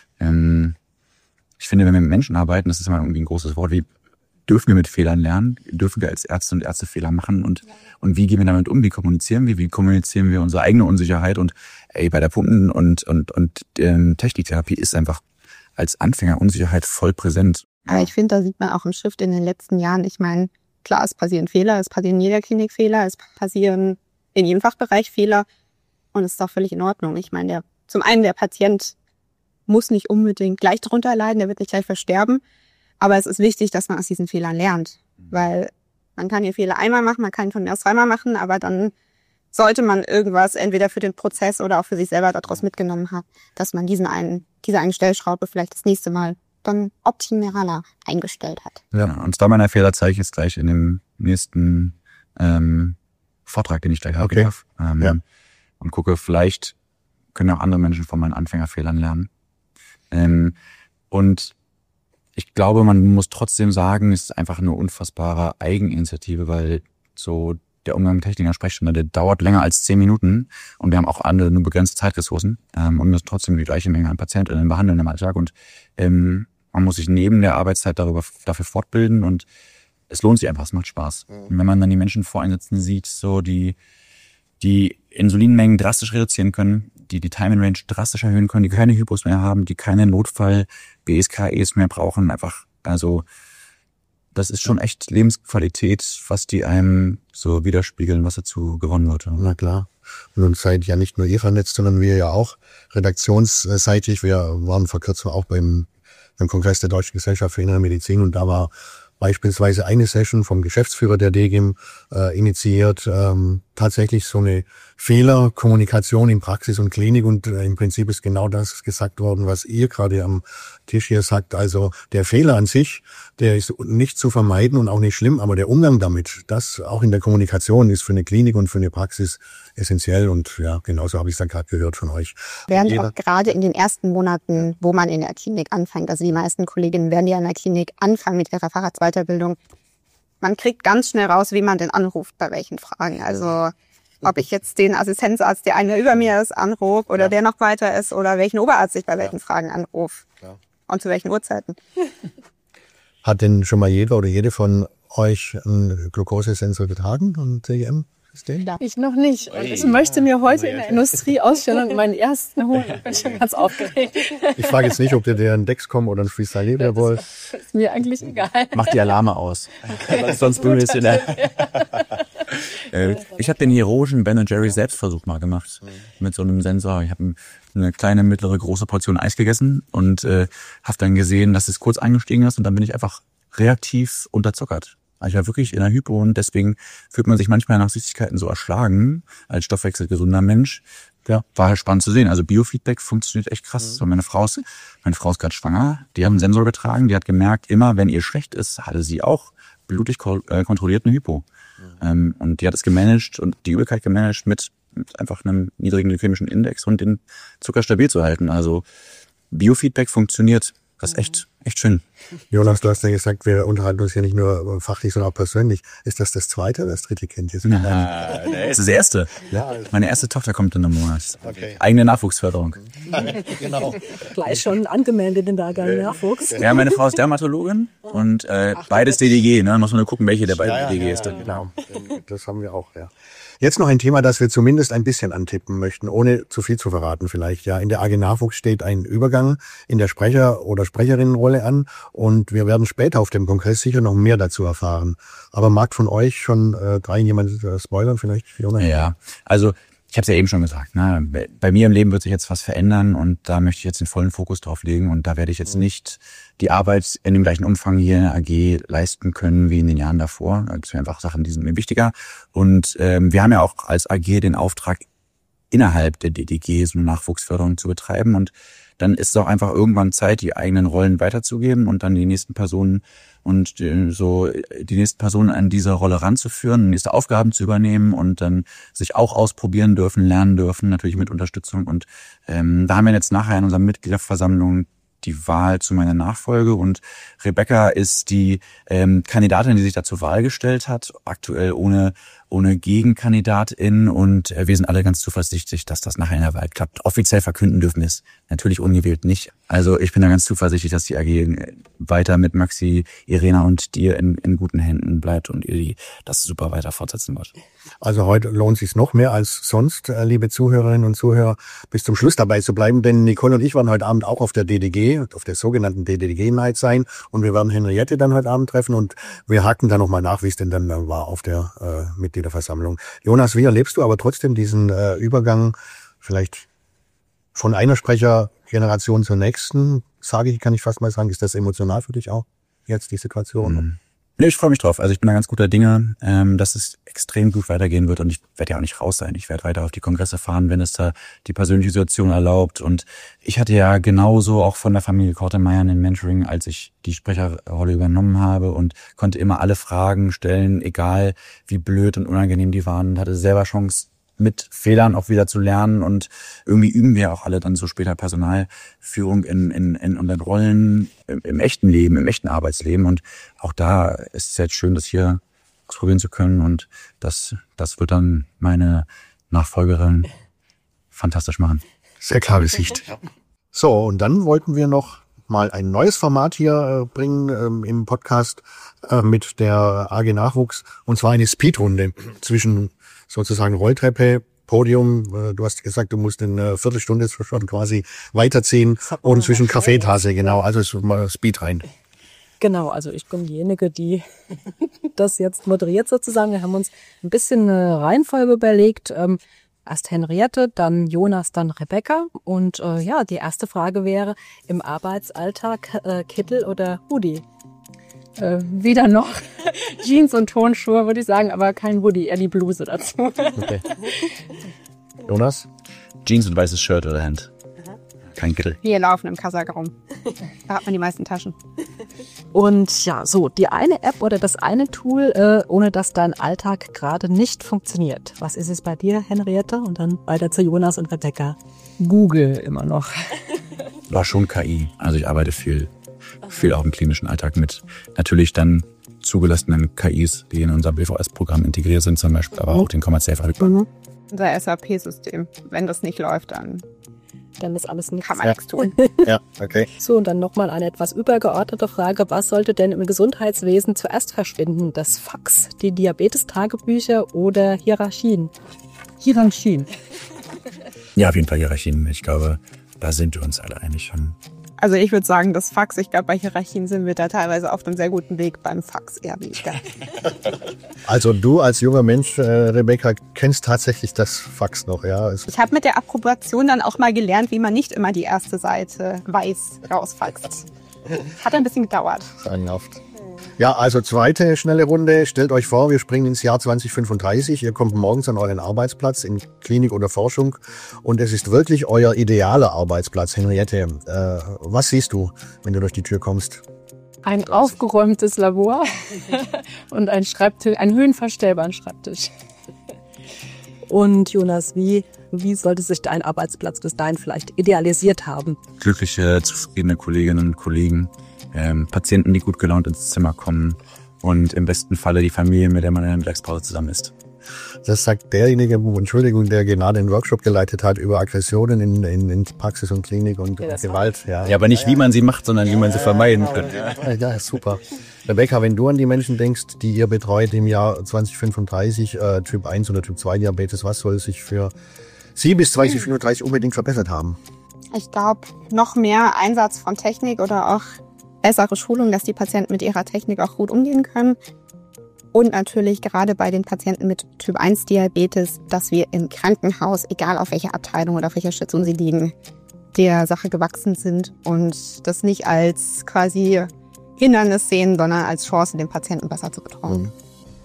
ähm, ich finde, wenn wir mit Menschen arbeiten, das ist immer irgendwie ein großes Wort, wie dürfen wir mit Fehlern lernen? Dürfen wir als Ärzte und Ärzte Fehler machen? Und, und wie gehen wir damit um? Wie kommunizieren wir? Wie kommunizieren wir unsere eigene Unsicherheit? Und ey, bei der Pumpen- und, und, und ähm, Techniktherapie ist einfach als Anfänger Unsicherheit voll präsent. Aber ich finde, da sieht man auch einen Shift in den letzten Jahren. Ich meine, klar, es passieren Fehler, es passieren in jeder Klinik Fehler, es passieren in jedem Fachbereich Fehler und es ist auch völlig in Ordnung. Ich meine, der, zum einen der Patient muss nicht unbedingt gleich darunter leiden, der wird nicht gleich versterben. Aber es ist wichtig, dass man aus diesen Fehlern lernt. Weil man kann hier Fehler einmal machen, man kann ihn von mir aus zweimal machen, aber dann sollte man irgendwas entweder für den Prozess oder auch für sich selber daraus mitgenommen haben, dass man diesen einen, diese eine Stellschraube vielleicht das nächste Mal dann optimaler eingestellt hat. Ja, und da meiner Fehler zeige ich jetzt gleich in dem nächsten ähm, Vortrag, den ich gleich halten okay. darf. Ähm, ja. Und gucke, vielleicht können auch andere Menschen von meinen Anfängerfehlern lernen. Ähm, und ich glaube, man muss trotzdem sagen, es ist einfach eine unfassbare Eigeninitiative, weil so der Umgang mit Technik in der Sprechstunde, der dauert länger als zehn Minuten und wir haben auch alle nur begrenzte Zeitressourcen ähm, und müssen trotzdem die gleiche Menge an PatientInnen behandeln im Alltag und ähm, man muss sich neben der Arbeitszeit darüber dafür fortbilden und es lohnt sich einfach, es macht Spaß. Mhm. Und wenn man dann die Menschen voreinsetzen sieht, so die die Insulinmengen drastisch reduzieren können, die die Time in Range drastisch erhöhen können, die keine Hypos mehr haben, die keine Notfall-B S K Es mehr brauchen, einfach, also das ist schon echt Lebensqualität, was die einem so widerspiegeln, was dazu gewonnen wird. Na klar. Und nun seid ja nicht nur ihr vernetzt, sondern wir ja auch redaktionsseitig. Wir waren vor kurzem auch beim, beim Kongress der Deutschen Gesellschaft für Innere Medizin und da war beispielsweise eine Session vom Geschäftsführer der D G I M äh, initiiert, ähm, tatsächlich so eine Fehlerkommunikation in Praxis und Klinik und äh, im Prinzip ist genau das gesagt worden, was ihr gerade am Tisch hier sagt. Also der Fehler an sich, der ist nicht zu vermeiden und auch nicht schlimm, aber der Umgang damit, das auch in der Kommunikation ist für eine Klinik und für eine Praxis essentiell und ja, genauso habe ich es dann gerade gehört von euch. Während Jeder, auch gerade in den ersten Monaten, wo man in der Klinik anfängt, also die meisten Kolleginnen werden ja in der Klinik anfangen mit ihrer Facharztweiterbildung, man kriegt ganz schnell raus, wie man denn anruft, bei welchen Fragen. Also ob ich jetzt den Assistenzarzt, der einer über mir ist, anrufe oder ja. der noch weiter ist oder welchen Oberarzt ich bei welchen ja. Fragen anrufe ja. und zu welchen Uhrzeiten. Hat denn schon mal jeder oder jede von euch einen Glukosesensor getragen, ein C G M? Ich noch nicht. Und ich möchte mir heute in der Industrieausstellung meinen ersten holen. Ich bin schon ganz aufgeregt. Ich frage jetzt nicht, ob ihr einen Dexcom oder einen Freestyle Leber wollt. Das ist mir eigentlich egal. Mach die Alarme aus. Okay. Sonst bin ich in der... Ich habe den heroischen Ben and Jerry Selbstversuch mal gemacht. Mit so einem Sensor. Ich habe eine kleine, mittlere, große Portion Eis gegessen und äh, habe dann gesehen, dass es kurz eingestiegen ist und dann bin ich einfach reaktiv unterzuckert. Ich war wirklich in der Hypo und deswegen fühlt man sich manchmal nach Süßigkeiten so erschlagen als stoffwechselgesunder Mensch. Ja, war halt spannend zu sehen. Also Biofeedback funktioniert echt krass. Mhm. So meine Frau ist, meine Frau ist gerade schwanger. Die haben einen Sensor getragen. Die hat gemerkt, immer wenn ihr schlecht ist, hatte sie auch blutig kontrolliert eine Hypo. Mhm. Ähm, und die hat es gemanagt und die Übelkeit gemanagt mit, mit einfach einem niedrigen glykämischen Index und den Zucker stabil zu halten. Also Biofeedback funktioniert. Das ist echt, echt schön. Jonas, du hast ja gesagt, wir unterhalten uns hier nicht nur fachlich, sondern auch persönlich. Ist das das zweite oder das dritte Kind jetzt? Na, das ist das erste. Ja. Meine erste Tochter kommt in einem Monat. Okay. Eigene Nachwuchsförderung. Genau. Gleich schon angemeldet in der A G Nachwuchs. Ja, meine Frau ist Dermatologin und äh, beides D D G. Ne? Muss man nur gucken, welche der beiden Ja, ja, D D G ja, ist. Dann. Genau. Das haben wir auch, ja. Jetzt noch ein Thema, das wir zumindest ein bisschen antippen möchten, ohne zu viel zu verraten vielleicht. Ja, in der A G Nachwuchs steht ein Übergang in der Sprecher- oder Sprecherinnenrolle an und wir werden später auf dem Kongress sicher noch mehr dazu erfahren. Aber mag von euch schon äh, drei jemand äh, spoilern vielleicht, Jonas? Ja, also ich habe es ja eben schon gesagt, ne? Bei mir im Leben wird sich jetzt was verändern und da möchte ich jetzt den vollen Fokus drauf legen und da werde ich jetzt nicht die Arbeit in dem gleichen Umfang hier in der A G leisten können wie in den Jahren davor. Da gibt es einfach Sachen, die sind mir wichtiger. Und ähm, wir haben ja auch als A G den Auftrag, innerhalb der D D G so eine Nachwuchsförderung zu betreiben und dann ist es auch einfach irgendwann Zeit, die eigenen Rollen weiterzugeben und dann die nächsten Personen und die, so die nächsten Personen an diese Rolle ranzuführen, nächste Aufgaben zu übernehmen und dann sich auch ausprobieren dürfen, lernen dürfen, natürlich mit Unterstützung. Und ähm, da haben wir jetzt nachher in unserer Mitgliederversammlung die Wahl zu meiner Nachfolge und Rebecca ist die ähm, Kandidatin, die sich da zur Wahl gestellt hat, aktuell ohne ohne Gegenkandidatin und äh, wir sind alle ganz zuversichtlich, dass das nachher in der Wahl klappt. Offiziell verkünden dürfen wir es natürlich ungewählt nicht. Also ich bin da ganz zuversichtlich, dass die A G weiter mit Maxi, Irena und dir in, in guten Händen bleibt und ihr das super weiter fortsetzen wird. Also heute lohnt es sich noch mehr als sonst, äh, liebe Zuhörerinnen und Zuhörer, bis zum Schluss dabei zu bleiben, denn Nicole und ich werden heute Abend auch auf der D D G, auf der sogenannten D D G-Night sein und wir werden Henriette dann heute Abend treffen und wir haken da nochmal nach, wie es denn dann war auf der äh, Mitgliederversammlung. Jonas, wie erlebst du aber trotzdem diesen äh, Übergang vielleicht von einer Sprechergeneration zur nächsten, sage ich, kann ich fast mal sagen, ist das emotional für dich auch jetzt die Situation? Mhm. Nee, ich freue mich drauf. Also ich bin da ganz guter Dinge, ähm, dass es extrem gut weitergehen wird und ich werde ja auch nicht raus sein. Ich werde weiter auf die Kongresse fahren, wenn es da die persönliche Situation erlaubt. Und ich hatte ja genauso auch von der Familie Kortemeyer ein Mentoring, als ich die Sprecherrolle übernommen habe und konnte immer alle Fragen stellen, egal wie blöd und unangenehm die waren und hatte selber Chance, mit Fehlern auch wieder zu lernen und irgendwie üben wir auch alle dann so später Personalführung in, in, in unseren Rollen im, im echten Leben, im echten Arbeitsleben und auch da ist es jetzt schön, das hier ausprobieren zu können und das, das wird dann meine Nachfolgerin fantastisch machen. Sehr klare Sicht. So, und dann wollten wir noch mal ein neues Format hier äh, bringen ähm, im Podcast äh, mit der A G Nachwuchs und zwar eine Speedrunde zwischen sozusagen Rolltreppe, Podium. Äh, du hast gesagt, du musst in einer Viertelstunde schon quasi weiterziehen und zwischen Kaffeetasse, genau. Also ist mal Speed rein. Genau, also ich bin diejenige, die das jetzt moderiert sozusagen. Wir haben uns ein bisschen eine Reihenfolge überlegt. Ähm, erst Henriette, dann Jonas, dann Rebecca. Und äh, ja, die erste Frage wäre, im Arbeitsalltag äh, Kittel oder Hoodie? Äh, weder noch Jeans und Turnschuhe, würde ich sagen, aber kein Hoodie, eher die Bluse dazu. Okay. Jonas? Jeans und weißes Shirt oder Hemd. Kein Kittel. Wir laufen im Kassack rum. Da hat man die meisten Taschen. Und ja, so, die eine App oder das eine Tool, äh, ohne dass dein Alltag gerade nicht funktioniert. Was ist es bei dir, Henriette? Und dann weiter zu Jonas und Rebecca. Google immer noch. War schon K I. Also ich arbeite viel, viel auch im klinischen Alltag mit. Natürlich dann zugelassenen K Is, die in unser B V S-Programm integriert sind zum Beispiel, aber auch den kommerziell verfügbaren. Mhm. Unser S A P-System. Wenn das nicht läuft, dann Dann ist alles nichts. kann man Ja. nichts tun. Ja, okay. So, und dann nochmal eine etwas übergeordnete Frage. Was sollte denn im Gesundheitswesen zuerst verschwinden? Das Fax, die Diabetestagebücher oder Hierarchien? Hierarchien. Ja, auf jeden Fall Hierarchien. Ich glaube, da sind wir uns alle einig schon. Also ich würde sagen, das Fax, ich glaube, bei Hierarchien sind wir da teilweise auf einem sehr guten Weg, beim Fax eher weniger. Also du als junger Mensch, äh, Rebecca, kennst tatsächlich das Fax noch, ja? Es Ich habe mit der Approbation dann auch mal gelernt, wie man nicht immer die erste Seite weiß rausfaxt. Hat ein bisschen gedauert. sagenhaft. Ja, also zweite schnelle Runde. Stellt euch vor, wir springen ins Jahr zwanzig fünfunddreißig. Ihr kommt morgens an euren Arbeitsplatz in Klinik oder Forschung und es ist wirklich euer idealer Arbeitsplatz. Henriette, äh, was siehst du, wenn du durch die Tür kommst? Ein aufgeräumtes Labor und ein Schreibtisch, einen höhenverstellbaren Schreibtisch. Und Jonas, wie, wie sollte sich dein Arbeitsplatz bis dahin vielleicht idealisiert haben? Glückliche, zufriedene Kolleginnen und Kollegen. ähm, Patienten, die gut gelaunt ins Zimmer kommen und im besten Falle die Familie, mit der man in der Mittagspause zusammen ist. Das sagt derjenige, Entschuldigung, der gerade den Workshop geleitet hat über Aggressionen in, in, in Praxis und Klinik und ja, Gewalt. Ja. ja, aber nicht wie man sie macht, sondern wie man sie vermeiden kann. Ja, ja, super. Rebecca, wenn du an die Menschen denkst, die ihr betreut im Jahr zwanzig fünfunddreißig, äh, Typ eins oder Typ zwei Diabetes, was soll sich für sie bis zwanzig fünfunddreißig unbedingt verbessert haben? Ich glaube, noch mehr Einsatz von Technik oder auch bessere Schulung, dass die Patienten mit ihrer Technik auch gut umgehen können. Und natürlich gerade bei den Patienten mit Typ eins Diabetes, dass wir im Krankenhaus, egal auf welcher Abteilung oder auf welcher Station sie liegen, der Sache gewachsen sind und das nicht als quasi Hindernis sehen, sondern als Chance, den Patienten besser zu betreuen. Mhm.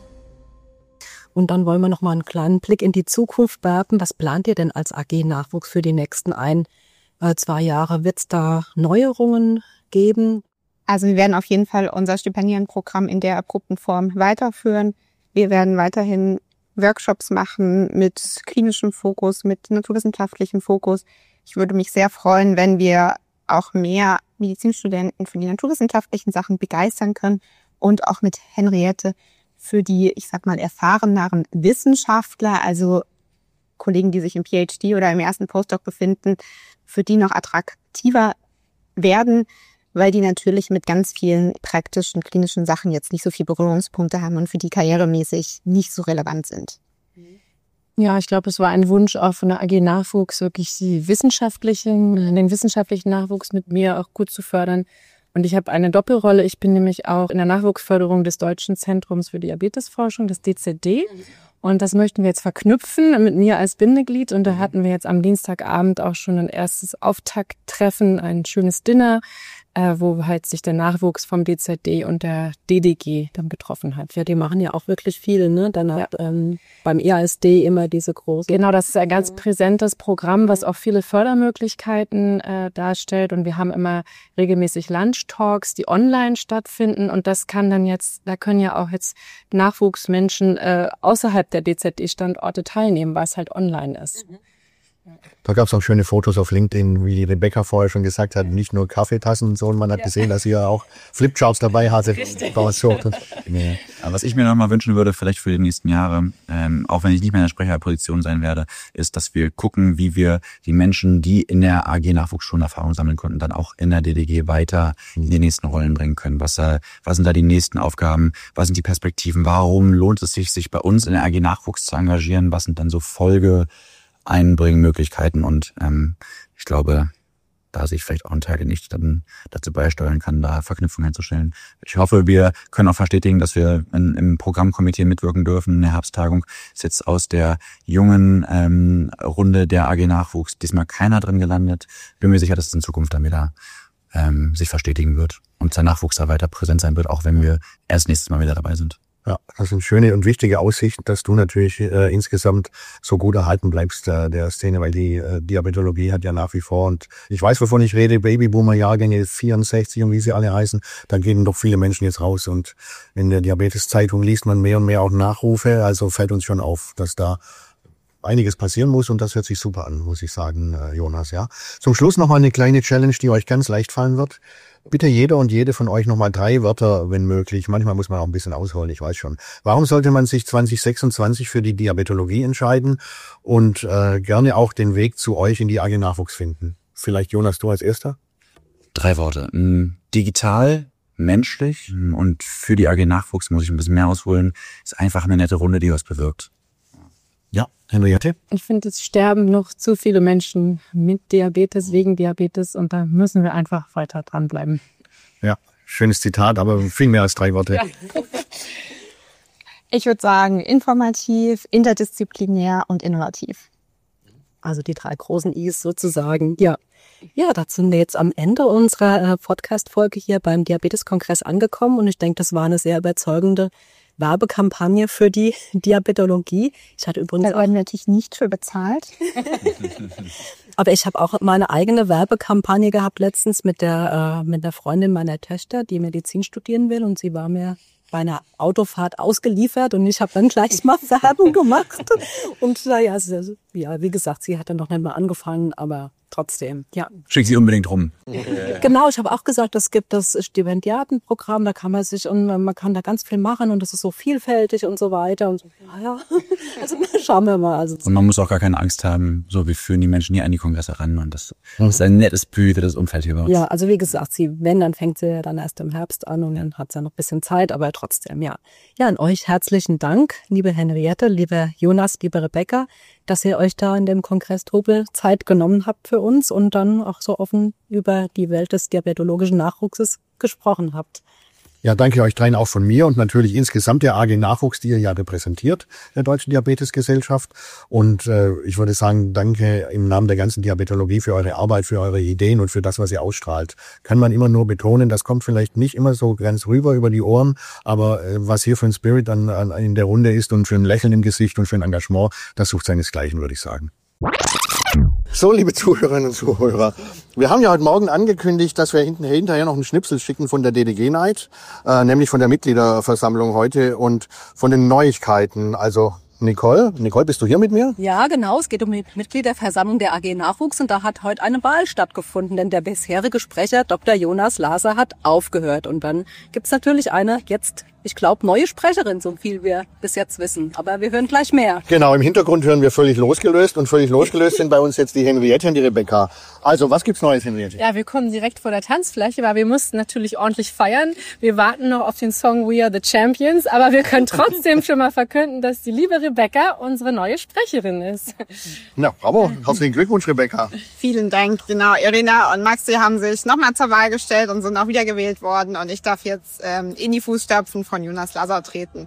Und dann wollen wir noch mal einen kleinen Blick in die Zukunft werfen. Was plant ihr denn als A G-Nachwuchs für die nächsten ein, äh, zwei Jahre? Wird es da Neuerungen geben? Also wir werden auf jeden Fall unser Stipendienprogramm in der erprobten Form weiterführen. Wir werden weiterhin Workshops machen mit klinischem Fokus, mit naturwissenschaftlichem Fokus. Ich würde mich sehr freuen, wenn wir auch mehr Medizinstudenten für die naturwissenschaftlichen Sachen begeistern können und auch mit Henriette für die, ich sag mal, erfahreneren Wissenschaftler, also Kollegen, die sich im P H D oder im ersten Postdoc befinden, für die noch attraktiver werden, weil die natürlich mit ganz vielen praktischen, klinischen Sachen jetzt nicht so viel Berührungspunkte haben und für die karrieremäßig nicht so relevant sind. Ja, ich glaube, es war ein Wunsch auch von der A G Nachwuchs, wirklich die wissenschaftlichen, den wissenschaftlichen Nachwuchs mit mir auch gut zu fördern. Und ich habe eine Doppelrolle. Ich bin nämlich auch in der Nachwuchsförderung des Deutschen Zentrums für Diabetesforschung, das D Z D. Und das möchten wir jetzt verknüpfen mit mir als Bindeglied. Und da hatten wir jetzt am Dienstagabend auch schon ein erstes Auftakttreffen, ein schönes Dinner, äh, wo halt sich der Nachwuchs vom D Z D und der D D G dann getroffen hat. Ja, die machen ja auch wirklich viel, ne? Dann hat ja. ähm, beim E A S D immer diese große. Genau, das ist ein ganz präsentes Programm, was auch viele Fördermöglichkeiten äh, darstellt. Und wir haben immer regelmäßig Lunch-Talks, die online stattfinden. Und das kann dann jetzt, da können ja auch jetzt Nachwuchsmenschen äh, außerhalb der D Z D-Standorte teilnehmen, weil es halt online ist. Mhm. Da gab es auch schöne Fotos auf LinkedIn, wie Rebecca vorher schon gesagt hat, nicht nur Kaffeetassen und so. Und man hat ja. gesehen, dass sie ja auch Flipcharts dabei hatte. Nee. Aber was ich mir noch mal wünschen würde, vielleicht für die nächsten Jahre, ähm, auch wenn ich nicht mehr in der Sprecherposition sein werde, ist, dass wir gucken, wie wir die Menschen, die in der A G-Nachwuchs schon Erfahrung sammeln konnten, dann auch in der D D G weiter in die nächsten Rollen bringen können. Was, äh, was sind da die nächsten Aufgaben? Was sind die Perspektiven? Warum lohnt es sich, sich bei uns in der A G-Nachwuchs zu engagieren? Was sind dann so Folge einbringen Möglichkeiten und ähm, ich glaube, da sehe ich vielleicht auch einen Teil, den ich dann dazu beisteuern kann, da Verknüpfungen herzustellen. Ich hoffe, wir können auch verstetigen, dass wir in, im Programmkomitee mitwirken dürfen. In der Herbsttagung ist jetzt aus der jungen ähm, Runde der A G-Nachwuchs diesmal keiner drin gelandet. Bin mir sicher, dass es in Zukunft dann wieder ähm, sich verstetigen wird und der Nachwuchs da weiter präsent sein wird, auch wenn wir erst nächstes Mal wieder dabei sind. Ja, das sind schöne und wichtige Aussichten, dass du natürlich äh, insgesamt so gut erhalten bleibst äh, der Szene, weil die äh, Diabetologie hat ja nach wie vor, und ich weiß, wovon ich rede, Babyboomer-Jahrgänge vierundsechzig und wie sie alle heißen, da gehen doch viele Menschen jetzt raus, und in der Diabetes-Zeitung liest man mehr und mehr auch Nachrufe, also fällt uns schon auf, dass da einiges passieren muss, und das hört sich super an, muss ich sagen, äh, Jonas. Ja. Zum Schluss noch mal eine kleine Challenge, die euch ganz leicht fallen wird. Bitte jeder und jede von euch nochmal drei Wörter, wenn möglich. Manchmal muss man auch ein bisschen ausholen, ich weiß schon. Warum sollte man sich zwanzig sechsundzwanzig für die Diabetologie entscheiden und äh, gerne auch den Weg zu euch in die A G-Nachwuchs finden? Vielleicht Jonas, du als Erster? Drei Worte. Digital, menschlich und für die A G-Nachwuchs muss ich ein bisschen mehr ausholen. Ist einfach eine nette Runde, die was bewirkt. Ja, Henriette? Ich finde, es sterben noch zu viele Menschen mit Diabetes, wegen Diabetes, und da müssen wir einfach weiter dranbleiben. Ja, schönes Zitat, aber viel mehr als drei Worte. Ja. Ich würde sagen, informativ, interdisziplinär und innovativ. Also die drei großen I's sozusagen. Ja, ja, da sind wir jetzt am Ende unserer Podcast-Folge hier beim Diabetes-Kongress angekommen, und ich denke, das war eine sehr überzeugende Werbekampagne für die Diabetologie. Ich hatte übrigens da wurden natürlich nicht für bezahlt. Aber ich habe auch meine eigene Werbekampagne gehabt letztens mit der äh, mit der Freundin meiner Töchter, die Medizin studieren will, und sie war mir bei einer Autofahrt ausgeliefert, und ich habe dann gleich mal Werbung gemacht. Und naja, ja, wie gesagt, sie hat dann noch nicht mal angefangen, aber trotzdem, ja. Schick sie unbedingt rum. Genau, ich habe auch gesagt, es gibt das Stipendiatenprogramm, da kann man sich und man kann da ganz viel machen und das ist so vielfältig und so weiter. Und so, ja, ja. Also schauen wir mal. Also, und man muss auch gar keine Angst haben, so wir führen die Menschen hier an die Kongresse ran und das, das ist ein nettes, behütetes Umfeld hier bei uns. Ja, also wie gesagt, sie, wenn, dann fängt sie ja dann erst im Herbst an und dann hat sie ja noch ein bisschen Zeit, aber trotzdem, ja. Ja, an euch herzlichen Dank, liebe Henriette, lieber Jonas, liebe Rebecca, dass ihr euch da in dem Kongress Tobel Zeit genommen habt für uns und dann auch so offen über die Welt des diabetologischen Nachwuchses gesprochen habt. Ja, danke euch dreien auch von mir und natürlich insgesamt der A G Nachwuchs, die ihr ja repräsentiert, der Deutschen Diabetesgesellschaft. Und äh, ich würde sagen, danke im Namen der ganzen Diabetologie für eure Arbeit, für eure Ideen und für das, was ihr ausstrahlt. Kann man immer nur betonen, das kommt vielleicht nicht immer so ganz rüber über die Ohren, aber äh, was hier für ein Spirit an, an, in der Runde ist und für ein Lächeln im Gesicht und für ein Engagement, das sucht seinesgleichen, würde ich sagen. So, liebe Zuhörerinnen und Zuhörer, wir haben ja heute Morgen angekündigt, dass wir hinten, hinterher noch einen Schnipsel schicken von der D D G-Night, äh, nämlich von der Mitgliederversammlung heute und von den Neuigkeiten. Also Nicole, Nicole, bist du hier mit mir? Ja, genau. Es geht um die Mitgliederversammlung der A G Nachwuchs und da hat heute eine Wahl stattgefunden, denn der bisherige Sprecher Doktor Jonas Laser hat aufgehört. Und dann gibt's natürlich eine jetzt, ich glaube, neue Sprecherin, so viel wir bis jetzt wissen. Aber wir hören gleich mehr. Genau, im Hintergrund hören wir völlig losgelöst und völlig losgelöst sind bei uns jetzt die Henriette und die Rebecca. Also, was gibt's Neues, Henriette? Ja, wir kommen direkt vor der Tanzfläche, weil wir mussten natürlich ordentlich feiern. Wir warten noch auf den Song We Are the Champions, aber wir können trotzdem schon mal verkünden, dass die liebe Rebecca unsere neue Sprecherin ist. Na, bravo. Herzlichen Glückwunsch, Rebecca. Vielen Dank. Genau, Irina und Maxi haben sich nochmal zur Wahl gestellt und sind auch wiedergewählt worden. Und ich darf jetzt ähm, in die Fußstapfen von Jonas Laser treten.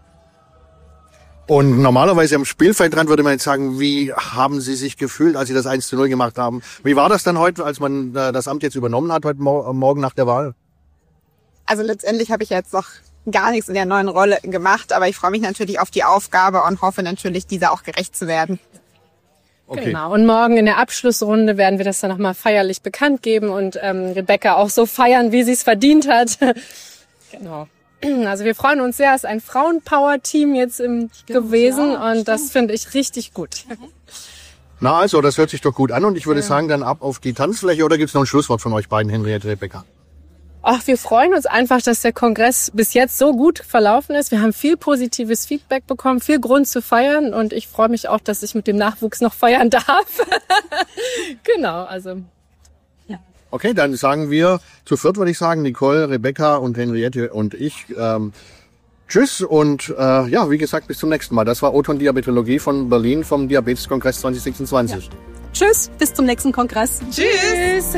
Und normalerweise am Spielfeldrand würde man jetzt sagen, wie haben Sie sich gefühlt, als Sie das eins zu null gemacht haben? Wie war das dann heute, als man äh, das Amt jetzt übernommen hat, heute Mo- Morgen nach der Wahl? Also letztendlich habe ich jetzt noch gar nichts in der neuen Rolle gemacht, aber ich freue mich natürlich auf die Aufgabe und hoffe natürlich, dieser auch gerecht zu werden. Okay. Genau. Und morgen in der Abschlussrunde werden wir das dann nochmal feierlich bekannt geben und ähm, Rebecca auch so feiern, wie sie es verdient hat. Genau. Also wir freuen uns sehr, es ist ein Frauenpower-Team jetzt im stimmt, gewesen ja, und stimmt. Das finde ich richtig gut. Na also, das hört sich doch gut an und ich würde ja. sagen, dann ab auf die Tanzfläche oder gibt's noch ein Schlusswort von euch beiden, Henriette, Rebecca? Ach, wir freuen uns einfach, dass der Kongress bis jetzt so gut verlaufen ist. Wir haben viel positives Feedback bekommen, viel Grund zu feiern und ich freue mich auch, dass ich mit dem Nachwuchs noch feiern darf. Genau, also... Okay, dann sagen wir zu viert, würde ich sagen, Nicole, Rebecca und Henriette und ich. Ähm, tschüss und äh, ja, wie gesagt, bis zum nächsten Mal. Das war O-Ton Diabetologie von Berlin vom Diabeteskongress zwanzig sechsundzwanzig. Ja. Tschüss, bis zum nächsten Kongress. Tschüss.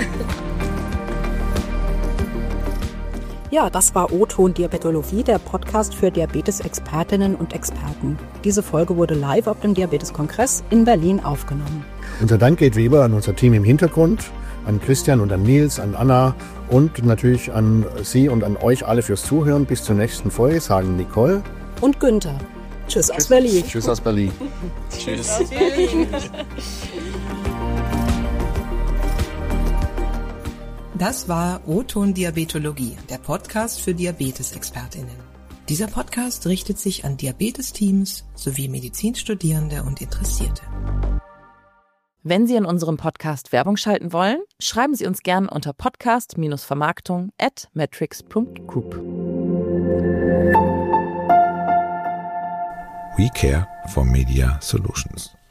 Ja, das war O-Ton Diabetologie, der Podcast für Diabetes-Expertinnen und Experten. Diese Folge wurde live auf dem Diabeteskongress in Berlin aufgenommen. Unser Dank geht wie immer an unser Team im Hintergrund, an Christian und an Nils, an Anna und natürlich an Sie und an euch alle fürs Zuhören. Bis zur nächsten Folge sagen Nicole und Günther. Tschüss, Tschüss aus Berlin. Tschüss aus Berlin. Tschüss. Das war O-Ton Diabetologie, der Podcast für Diabetesexpertinnen. Dieser Podcast richtet sich an Diabetesteams sowie Medizinstudierende und Interessierte. Wenn Sie in unserem Podcast Werbung schalten wollen, schreiben Sie uns gern unter podcast-vermarktung at matrix punkt group. We care for Media Solutions.